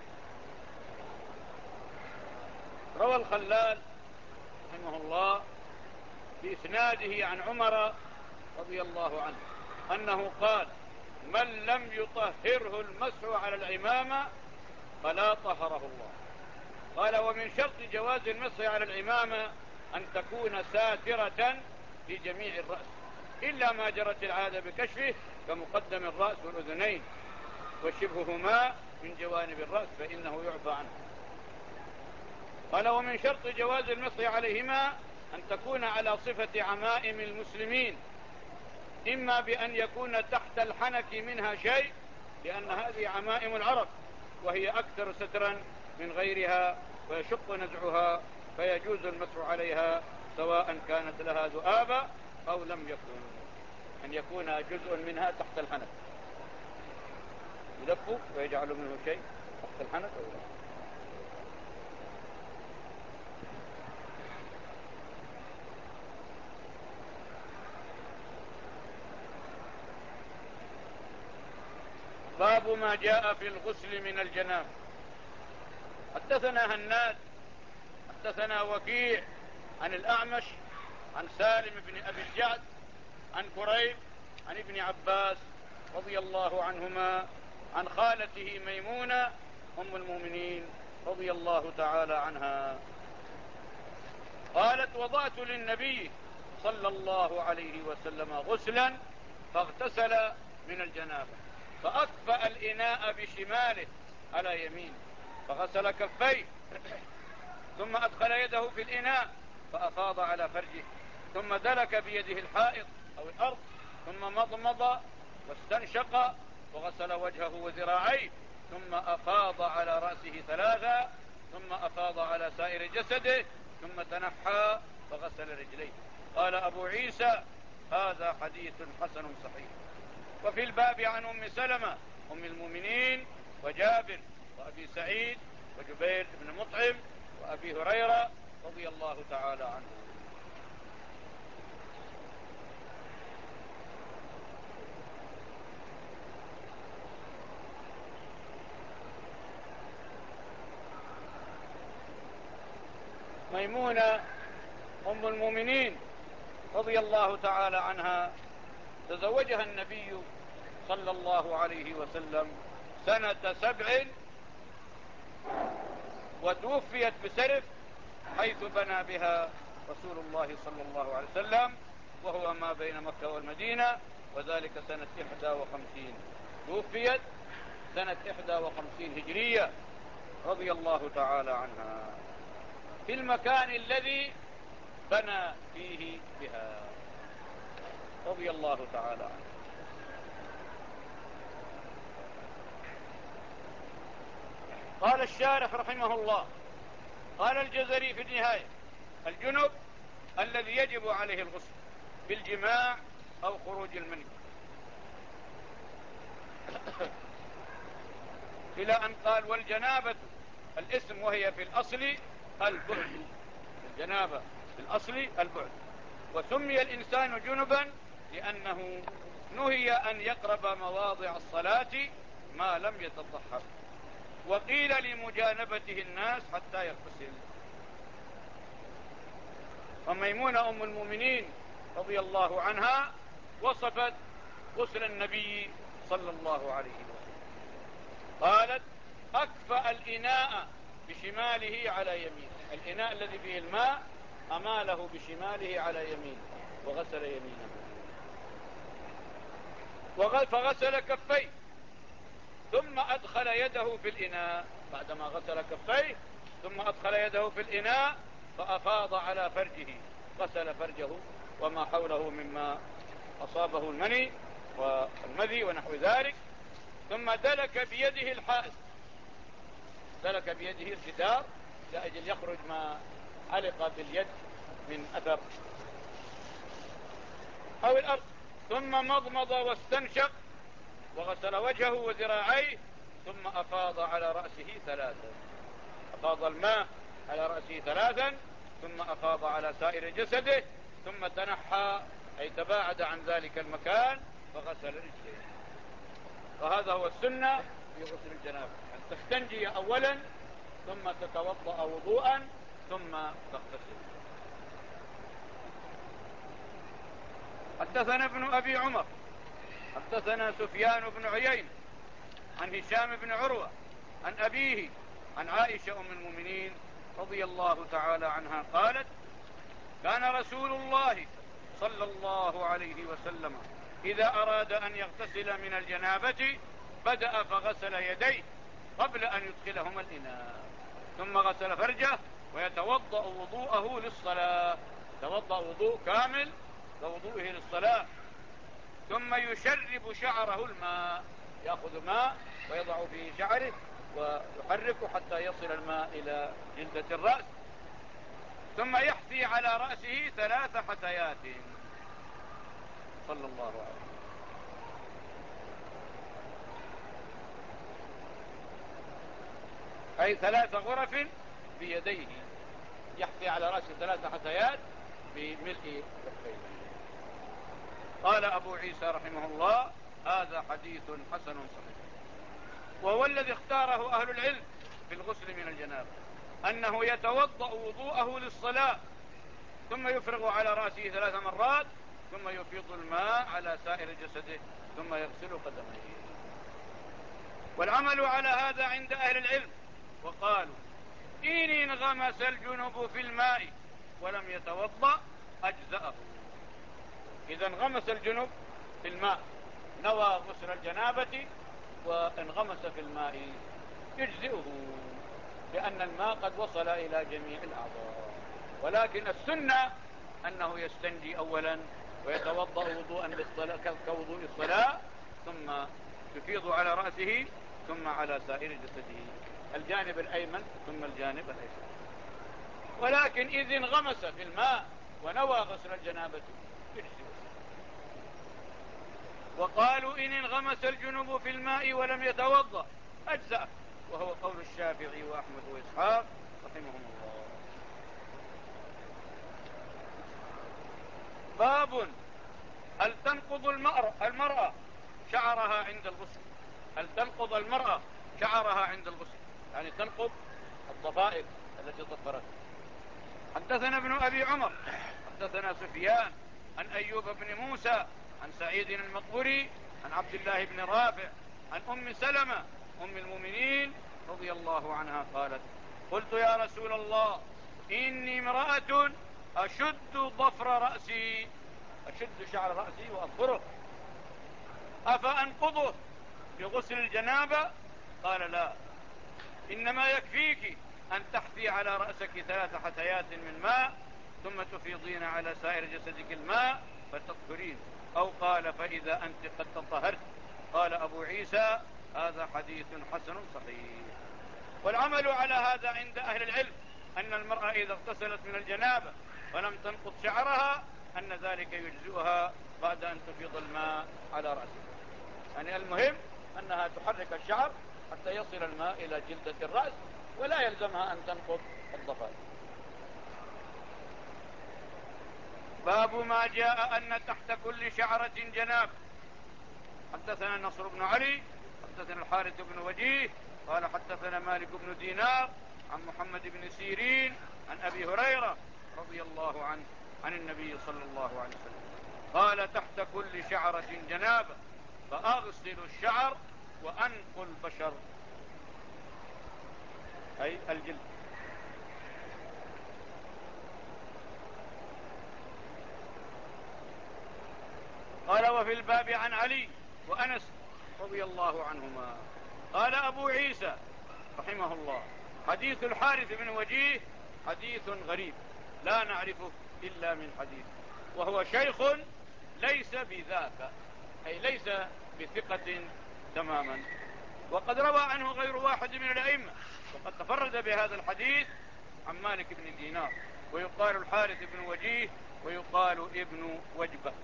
[SPEAKER 1] روى الخلال رحمه الله بإسناده عن عمر رضي الله عنه أنه قال من لم يطهره المسح على العمامة فلا طهره الله. قال ومن شرط جواز المسح على العمامة أن تكون ساترة في جميع الرأس إلا ما جرت العادة بكشفه كمقدم الرأس والأذنين وشبههما من جوانب الرأس فإنه يعفى عنه. قال ومن شرط جواز المسح عليهما أن تكون على صفة عمائم المسلمين، إما بأن يكون تحت الحنك منها شيء لأن هذه عمائم العرب وهي أكثر سترا من غيرها ويشق نزعها، فيجوز المسح عليها سواء كانت لها ذؤابة أو لم يكن، أن يكون جزء منها تحت الحنك، يلفوا ويجعلوا منه شيء تحت الحنك أو لا. باب ما جاء في الغسل من الجنابة. حدثنا هناد حدثنا وكيع عن الأعمش عن سالم بن أبي الجعد عن كريب عن ابن عباس رضي الله عنهما عن خالته ميمونة أم المؤمنين رضي الله تعالى عنها قالت: وضعت للنبي صلى الله عليه وسلم غسلا فاغتسل من الجنابة، فأكفأ الإناء بشماله على يمينه، فغسل كفيه، ثم أدخل يده في الإناء فأفاض على فرجه، ثم دلك بيده الحائط أو الأرض، ثم مضمض واستنشق وغسل وجهه وذراعيه، ثم أفاض على رأسه ثلاثا، ثم أفاض على سائر جسده، ثم تنحى فغسل رجليه. قال أبو عيسى: هذا حديث حسن صحيح. وفي الباب عن أم سلمة أم المؤمنين وجابر وأبي سعيد وجبير بن مطعم وأبي هريرة رضي الله تعالى عنه. ميمونة أم المؤمنين رضي الله تعالى عنها تزوجها النبي صلى الله عليه وسلم سنة 7، وتوفيت بسرف حيث بنى بها رسول الله صلى الله عليه وسلم، وهو ما بين مكة والمدينة، وذلك سنة 51. توفيت سنة 51 هجرية رضي الله تعالى عنها في المكان الذي بنى فيه بها رضي الله تعالى عنها. قال الشارح رحمه الله: قال الجزري في النهاية: الجنب الذي يجب عليه الغسل بالجماع أو خروج المني، إلى أن قال: والجنابة الاسم وهي في الأصل البعد. الجنابة في الأصل البعد، وسمي الإنسان جنبا لأنه نهي أن يقرب مواضع الصلاة ما لم يتطهر، وقيل لمجانبته الناس حتى يغتسل. وميمونة أم المؤمنين رضي الله عنها وصفت غسل النبي صلى الله عليه وسلم، قالت: أكفأ الإناء بشماله على يمينه، الإناء الذي فيه الماء أماله بشماله على يمينه وغسل يمينه، فغسل كفيه، ثم أدخل يده في الإناء. بعدما غسل كفيه ثم أدخل يده في الإناء فأفاض على فرجه، غسل فرجه وما حوله مما أصابه المني والمذي ونحو ذلك، ثم دلك بيده الحائط، دلك بيده الجدار لأجل يخرج ما علق باليد من أثر أو الأرض، ثم مضمض واستنشق وغسل وجهه وذراعيه، ثم أفاض على رأسه ثلاثا، أفاض الماء على رأسه ثلاثا، ثم أفاض على سائر جسده، ثم تنحى أي تباعد عن ذلك المكان فغسل رجليه. وهذا هو السنة في غسل الجنابة، أن تستنجي أولا ثم تتوضأ وضوءا ثم تغتسل. حدثنا ابن أبي عمر حدثنا سفيان بن عيينة عن هشام بن عروة عن أبيه عن عائشة أم المؤمنين رضي الله تعالى عنها قالت: كان رسول الله صلى الله عليه وسلم إذا أراد أن يغتسل من الجنابة بدأ فغسل يديه قبل أن يدخلهما الإناء، ثم غسل فرجه ويتوضأ وضوءه للصلاة، يتوضأ وضوء كامل كوضوءه للصلاة، ثم يشرب شعره الماء، يأخذ ماء ويضع في شعره ويحركه حتى يصل الماء إلى جلدة الرأس، ثم يحثي على رأسه 3 حثيات صلى الله عليه وسلم. أي 3 غرف بيديه، يحثي على رأسه 3 حثيات بملء كفيه. قال أبو عيسى رحمه الله: هذا حديث حسن صحيح. وهو الذي اختاره أهل العلم في الغسل من الجنابة، أنه يتوضأ وضوءه للصلاة ثم يفرغ على رأسه 3 مرات، ثم يفيض الماء على سائر جسده ثم يغسل قدميه. والعمل على هذا عند أهل العلم، وقالوا إن انغمس الجنب في الماء ولم يتوضأ أجزأه. إذا انغمس الجنب في الماء نوى غسل الجنابة وانغمس في الماء يجزئه، لأن الماء قد وصل إلى جميع الأعضاء. ولكن السنة أنه يستنجي أولا ويتوضأ وضوءا كوضوء الصلاة، ثم يفيض على رأسه ثم على سائر جسده، الجانب الأيمن ثم الجانب الأيسر. ولكن إذ انغمس في الماء ونوى غسل الجنابة يجزئه. وقالوا إن انغمس الجنب في الماء ولم يتوضأ أجزأ، وهو قول الشافعي وأحمد وإسحاق رحمهم الله. باب هل تنقض المرأة شعرها عند الغسل؟ هل تنقض المرأة شعرها عند الغسل؟ يعني تنقض الضفائر التي ضفرت. حدثنا ابن أبي عمر حدثنا سفيان عن أيوب بن موسى عن سعيد المقبري عن عبد الله بن رافع عن أم سلمة أم المؤمنين رضي الله عنها قالت: قلت يا رسول الله إني امرأة أشد ضفر رأسي، أشد شعر رأسي وأضفره، أفأنقضه بغسل الجنابة؟ قال: لا، إنما يكفيك أن تحثي على رأسك 3 حثيات من ماء ثم تفيضين على سائر جسدك الماء فتطهرين، أو قال: فإذا أنت قد تطهرت. قال أبو عيسى: هذا حديث حسن صحيح. والعمل على هذا عند أهل العلم أن المرأة إذا اغتسلت من الجنابة ولم تنقض شعرها أن ذلك يجزئها بعد أن تفيض الماء على رأسها. يعني المهم أنها تحرك الشعر حتى يصل الماء إلى جلدة الرأس، ولا يلزمها أن تنقض الضفائر. باب ما جاء أن تحت كل شعرة جناب. حدثنا نصر بن علي حدثنا الحارث بن وجيه قال حدثنا مالك بن دينار عن محمد بن سيرين عن أبي هريرة رضي الله عنه عن النبي صلى الله عليه وسلم قال: تحت كل شعرة جنابة فأغسل الشعر وأنقل البشر، أي الجلد. قال: وفي الباب عن علي وأنس رضي الله عنهما. قال أبو عيسى رحمه الله: حديث الحارث بن وجيه حديث غريب لا نعرفه إلا من حديث، وهو شيخ ليس بذاك، أي ليس بثقة تماما. وقد روى عنه غير واحد من الأئمة، وقد تفرد بهذا الحديث عن مالك بن دينار، ويقال الحارث بن وجيه ويقال ابن وجبة.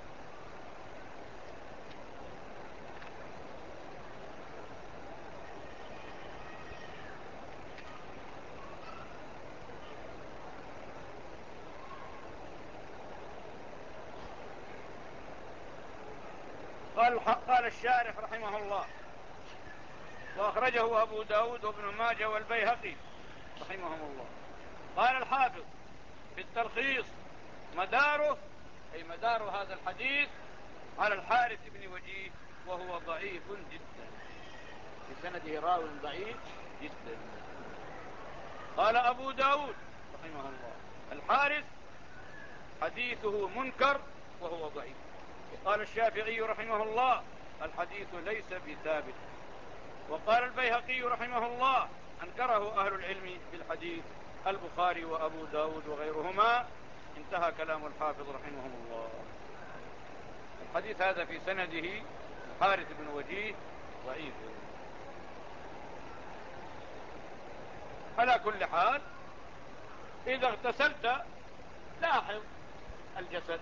[SPEAKER 1] قال الشارح رحمه الله: وأخرجه أبو داود وابن ماجه والبيهقي رحمهم الله. قال الحافظ في التلخيص: مداره، أي مدار هذا الحديث، على الحارث بن وجيه، وهو ضعيف جدا، في سنده راو ضعيف جدا. قال أبو داود رحمه الله: الحارث حديثه منكر وهو ضعيف. وقال الشافعي رحمه الله: الحديث ليس بثابت. وقال البيهقي رحمه الله: أنكره أهل العلم بالحديث البخاري وأبو داود وغيرهما. انتهى كلام الحافظ رحمه الله. الحديث هذا في سنده الحارث بن وجيه ضعيف. على كل حال إذا اغتسلت لاحظ الجسد،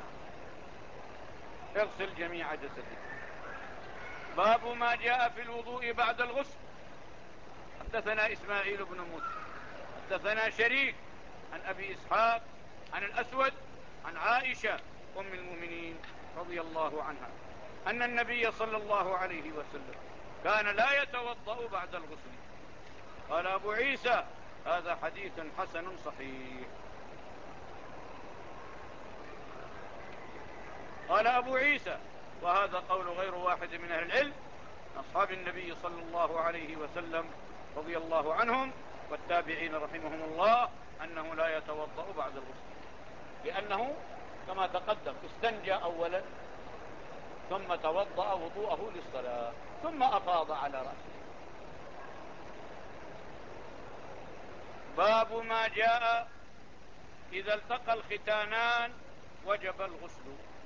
[SPEAKER 1] اغسل جميع جسدك. باب ما جاء في الوضوء بعد الغسل. حدثنا إسماعيل بن موسى حدثنا شريك عن أبي إسحاق عن الأسود عن عائشة أم المؤمنين رضي الله عنها أن النبي صلى الله عليه وسلم كان لا يتوضأ بعد الغسل. قال أبو عيسى: هذا حديث حسن صحيح. قال أبو عيسى: وهذا قول غير واحد من أهل العلم أصحاب النبي صلى الله عليه وسلم رضي الله عنهم والتابعين رحمهم الله، أنه لا يتوضأ بعد الغسل، لأنه كما تقدم استنجى أولا ثم توضأ وضوءه للصلاة ثم أفاض على رأسه. باب ما جاء إذا التقى الختانان وجب الغسل.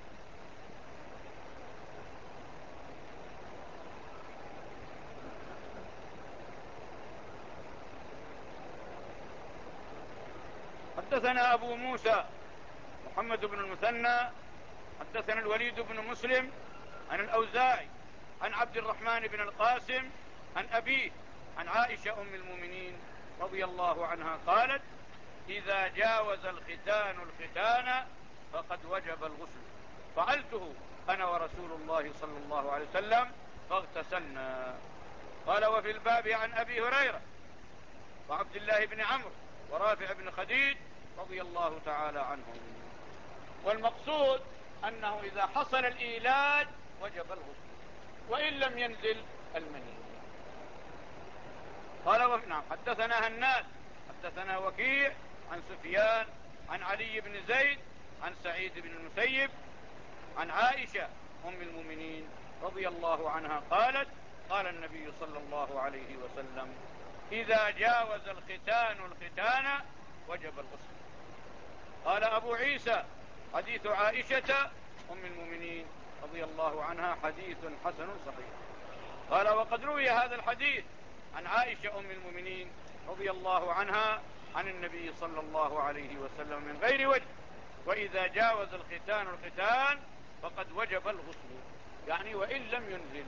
[SPEAKER 1] حدثنا أبو موسى محمد بن المثنى حدثنا الوليد بن مسلم عن الأوزاعي عن عبد الرحمن بن القاسم عن أبيه عن عائشة أم المؤمنين رضي الله عنها قالت: إذا جاوز الختان الختان فقد وجب الغسل، فعلته أنا ورسول الله صلى الله عليه وسلم فاغتسلنا. قال: وفي الباب عن أبي هريرة وعبد الله بن عمرو ورافع بن خديج رضي الله تعالى عنهم. والمقصود أنه إذا حصل الإيلاد وجب الغسل وإن لم ينزل المني. قال: نعم. حدثنا هناد حدثنا وكيع عن سفيان عن علي بن زيد عن سعيد بن المسيب عن عائشة أم المؤمنين رضي الله عنها قالت: قال النبي صلى الله عليه وسلم: إذا جاوز الختان الختان وجب الغسل. قال أبو عيسى: حديث عائشة أم المؤمنين رضي الله عنها حديث حسن صحيح. قال: وقد روي هذا الحديث عن عائشة أم المؤمنين رضي الله عنها عن النبي صلى الله عليه وسلم من غير وجه: وإذا جاوز الختان الختان فقد وجب الغسل، يعني وإن لم ينزل.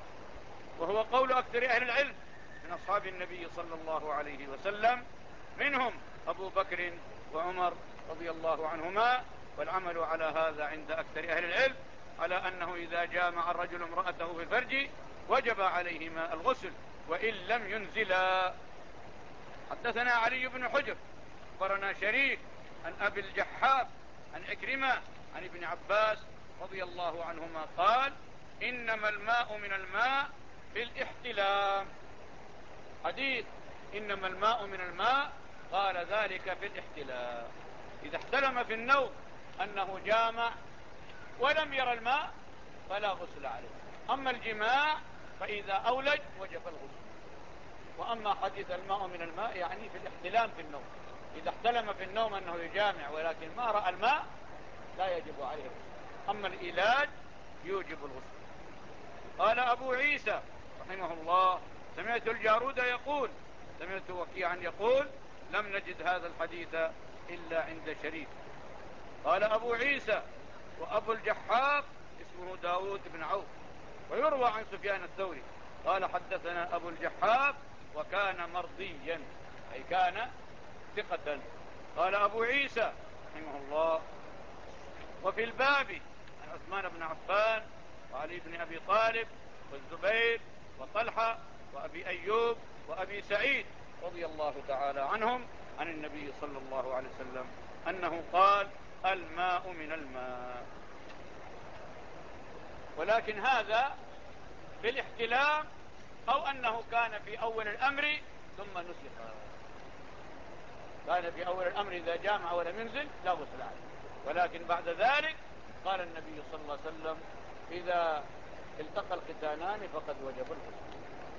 [SPEAKER 1] وهو قول أكثر أهل العلم من أصحاب النبي صلى الله عليه وسلم، منهم أبو بكر وعمر رضي الله عنهما، والعمل على هذا عند أكثر أهل العلم على أنه إذا جامع الرجل امرأته في الفرج وجب عليهما الغسل وإن لم ينزلا. حدثنا علي بن حجر أخبرنا شريك عن أبي الجحاف عن عكرمة عن ابن عباس رضي الله عنهما قال: إنما الماء من الماء في الاحتلام. حديث إنما الماء من الماء قال ذلك في الاحتلام، إذا احتلم في النوم أنه جامع ولم ير الماء فلا غسل عليه. أما الجماع فإذا أولج وجب الغسل. وأما حديث الماء من الماء يعني في الاحتلام في النوم، إذا احتلم في النوم أنه يجامع ولكن ما رأى الماء لا يجب عليه الغسل. أما الإيلاج يوجب الغسل. قال أبو عيسى رحمه الله: سمعت الجارود يقول سمعت وكيعا يقول: لم نجد هذا الحديث إلا عند شريك. قال أبو عيسى: وأبو الجحاف اسمه داود بن عوف، ويروى عن سفيان الثوري قال: حدثنا أبو الجحاف وكان مرضيا، أي كان ثقة. قال أبو عيسى رحمه الله: وفي الباب عن عثمان بن عفان وعلي بن أبي طالب والزبير وطلحة وأبي أيوب وأبي سعيد رضي الله تعالى عنهم عن النبي صلى الله عليه وسلم أنه قال: الماء من الماء. ولكن هذا بالاحتلام، أو أنه كان في أول الأمر ثم نسخ. كان في أول الأمر إذا جامع ولم ينزل لا غسل عليه، ولكن بعد ذلك قال النبي صلى الله عليه وسلم: إذا التقى الختانان فقد وجب الغسل.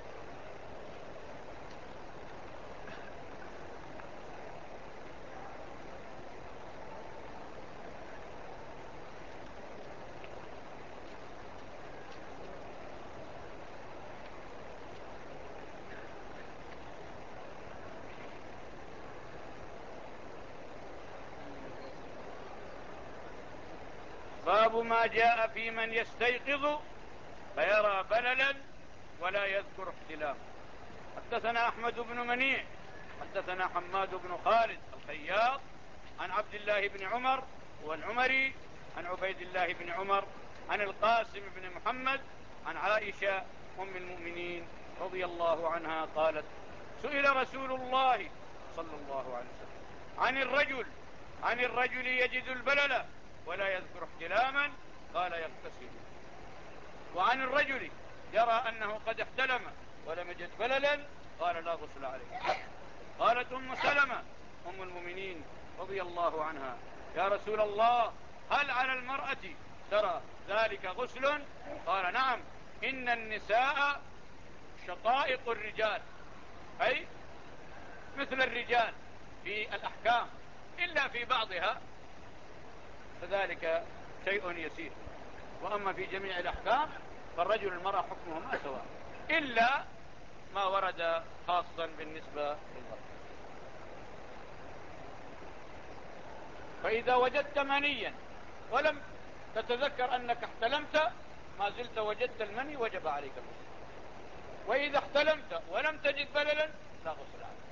[SPEAKER 1] باب ما جاء في من يستيقظ فيرى بللا ولا يذكر احتلام. حدثنا أحمد بن منيع حدثنا حماد بن خالد الخياط عن عبد الله بن عمر والعمري عن عبيد الله بن عمر عن القاسم بن محمد عن عائشة أم المؤمنين رضي الله عنها قالت: سئل رسول الله صلى الله عليه وسلم عن الرجل يجد البلل ولا يذكر احتلاما، قال يغتسل. وعن الرجل يرى أنه قد احتلم ولم يجد بللا قال لا غسل عليه. قالت أم سلمة أم المؤمنين رضي الله عنها يا رسول الله هل على المرأة ترى ذلك غسل؟ قال نعم، إن النساء شقائق الرجال، أي مثل الرجال في الأحكام إلا في بعضها فذلك شيء يسير، وأما في جميع الأحكام فالرجل والمرأة حكمهما سواء إلا ما ورد خاصا بالنسبة للمرأة. فإذا وجدت منيا ولم تتذكر أنك احتلمت ما زلت وجدت المني وجب عليك الغسل، وإذا احتلمت ولم تجد بللا لا غسل عليك.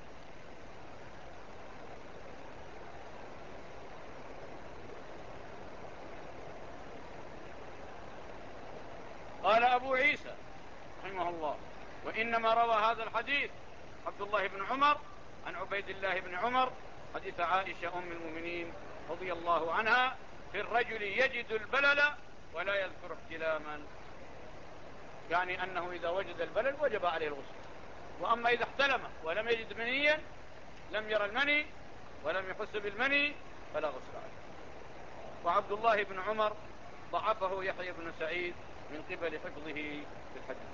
[SPEAKER 1] قال أبو عيسى رحمه الله وإنما روى هذا الحديث عبد الله بن عمر عن عبيد الله بن عمر حديث عائشة أم المؤمنين رضي الله عنها في الرجل يجد البلل ولا يذكر احتلاما، يعني أنه إذا وجد البلل وجب عليه الغسل، وأما إذا احتلم ولم يجد منيا لم يرى المني ولم يحس بالمني فلا غسل عليه. وعبد الله بن عمر ضعفه يحيى بن سعيد من قبل حفظه في الحديث.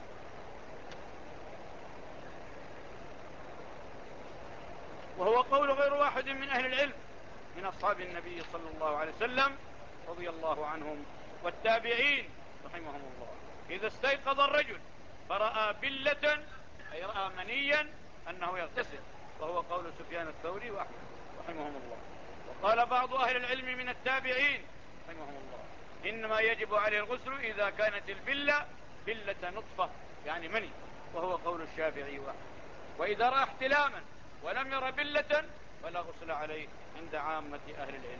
[SPEAKER 1] وهو قول غير واحد من أهل العلم من أصحاب النبي صلى الله عليه وسلم رضي الله عنهم والتابعين رحمهم الله. إذا استيقظ الرجل فرأى بلة أي رأى منيا أنه يغتسل، وهو قول سفيان الثوري وأحمد رحمهم الله. وقال بعض أهل العلم من التابعين رحمهم الله إنما يجب عليه الغسل إذا كانت البلة بلة نطفة يعني مني، وهو قول الشافعي وأحمد. وإذا رأى احتلاما ولم ير بلة فلا غسل عليه عند عامة أهل العلم.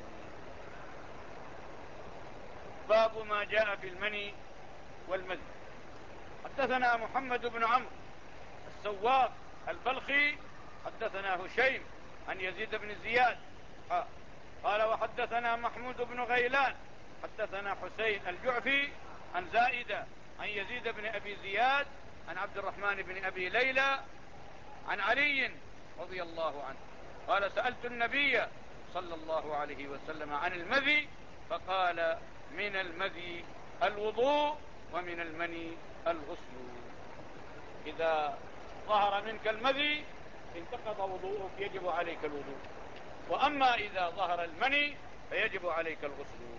[SPEAKER 1] باب ما جاء في المني والمذي. حدثنا محمد بن عمرو السواق البلخي حدثنا هشيم عن يزيد بن زياد قال وحدثنا محمود بن غيلان حدثنا حسين الجعفي عن زائدة عن يزيد بن أبي زياد عن عبد الرحمن بن أبي ليلى عن علي رضي الله عنه قال سألت النبي صلى الله عليه وسلم عن المذي فقال من المذي الوضوء ومن المني الغسل. إذا ظهر منك المذي انتقض وضوءك يجب عليك الوضوء، وأما إذا ظهر المني فيجب عليك الغسل.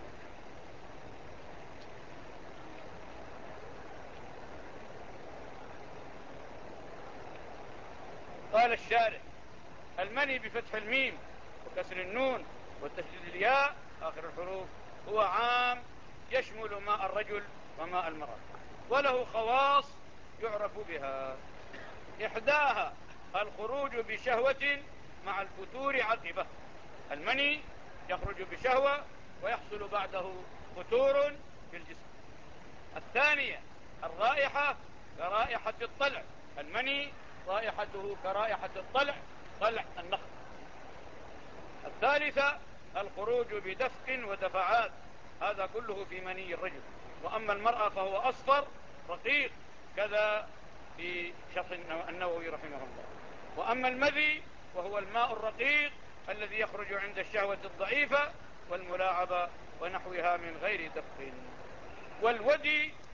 [SPEAKER 1] قال الشارح المني بفتح الميم وكسر النون وتشديد الياء آخر الحروف هو عام يشمل ماء الرجل وماء المرأة، وله خواص يعرف بها. إحداها الخروج بشهوة مع الفتور عقبه، المني يخرج بشهوة ويحصل بعده فتور في الجسم. الثانية الرائحة كرائحة الطلع، المني رائحته كرائحة الطلع طلع النخل. الثالثة الخروج بدفق ودفعات، هذا كله في مني الرجل. وأما المرأة فهو أصفر رقيق كذا في شرح النووي رحمه الله. وأما المذي وهو الماء الرقيق الذي يخرج عند الشهوة الضعيفة والملاعبة ونحوها من غير دفق. والودي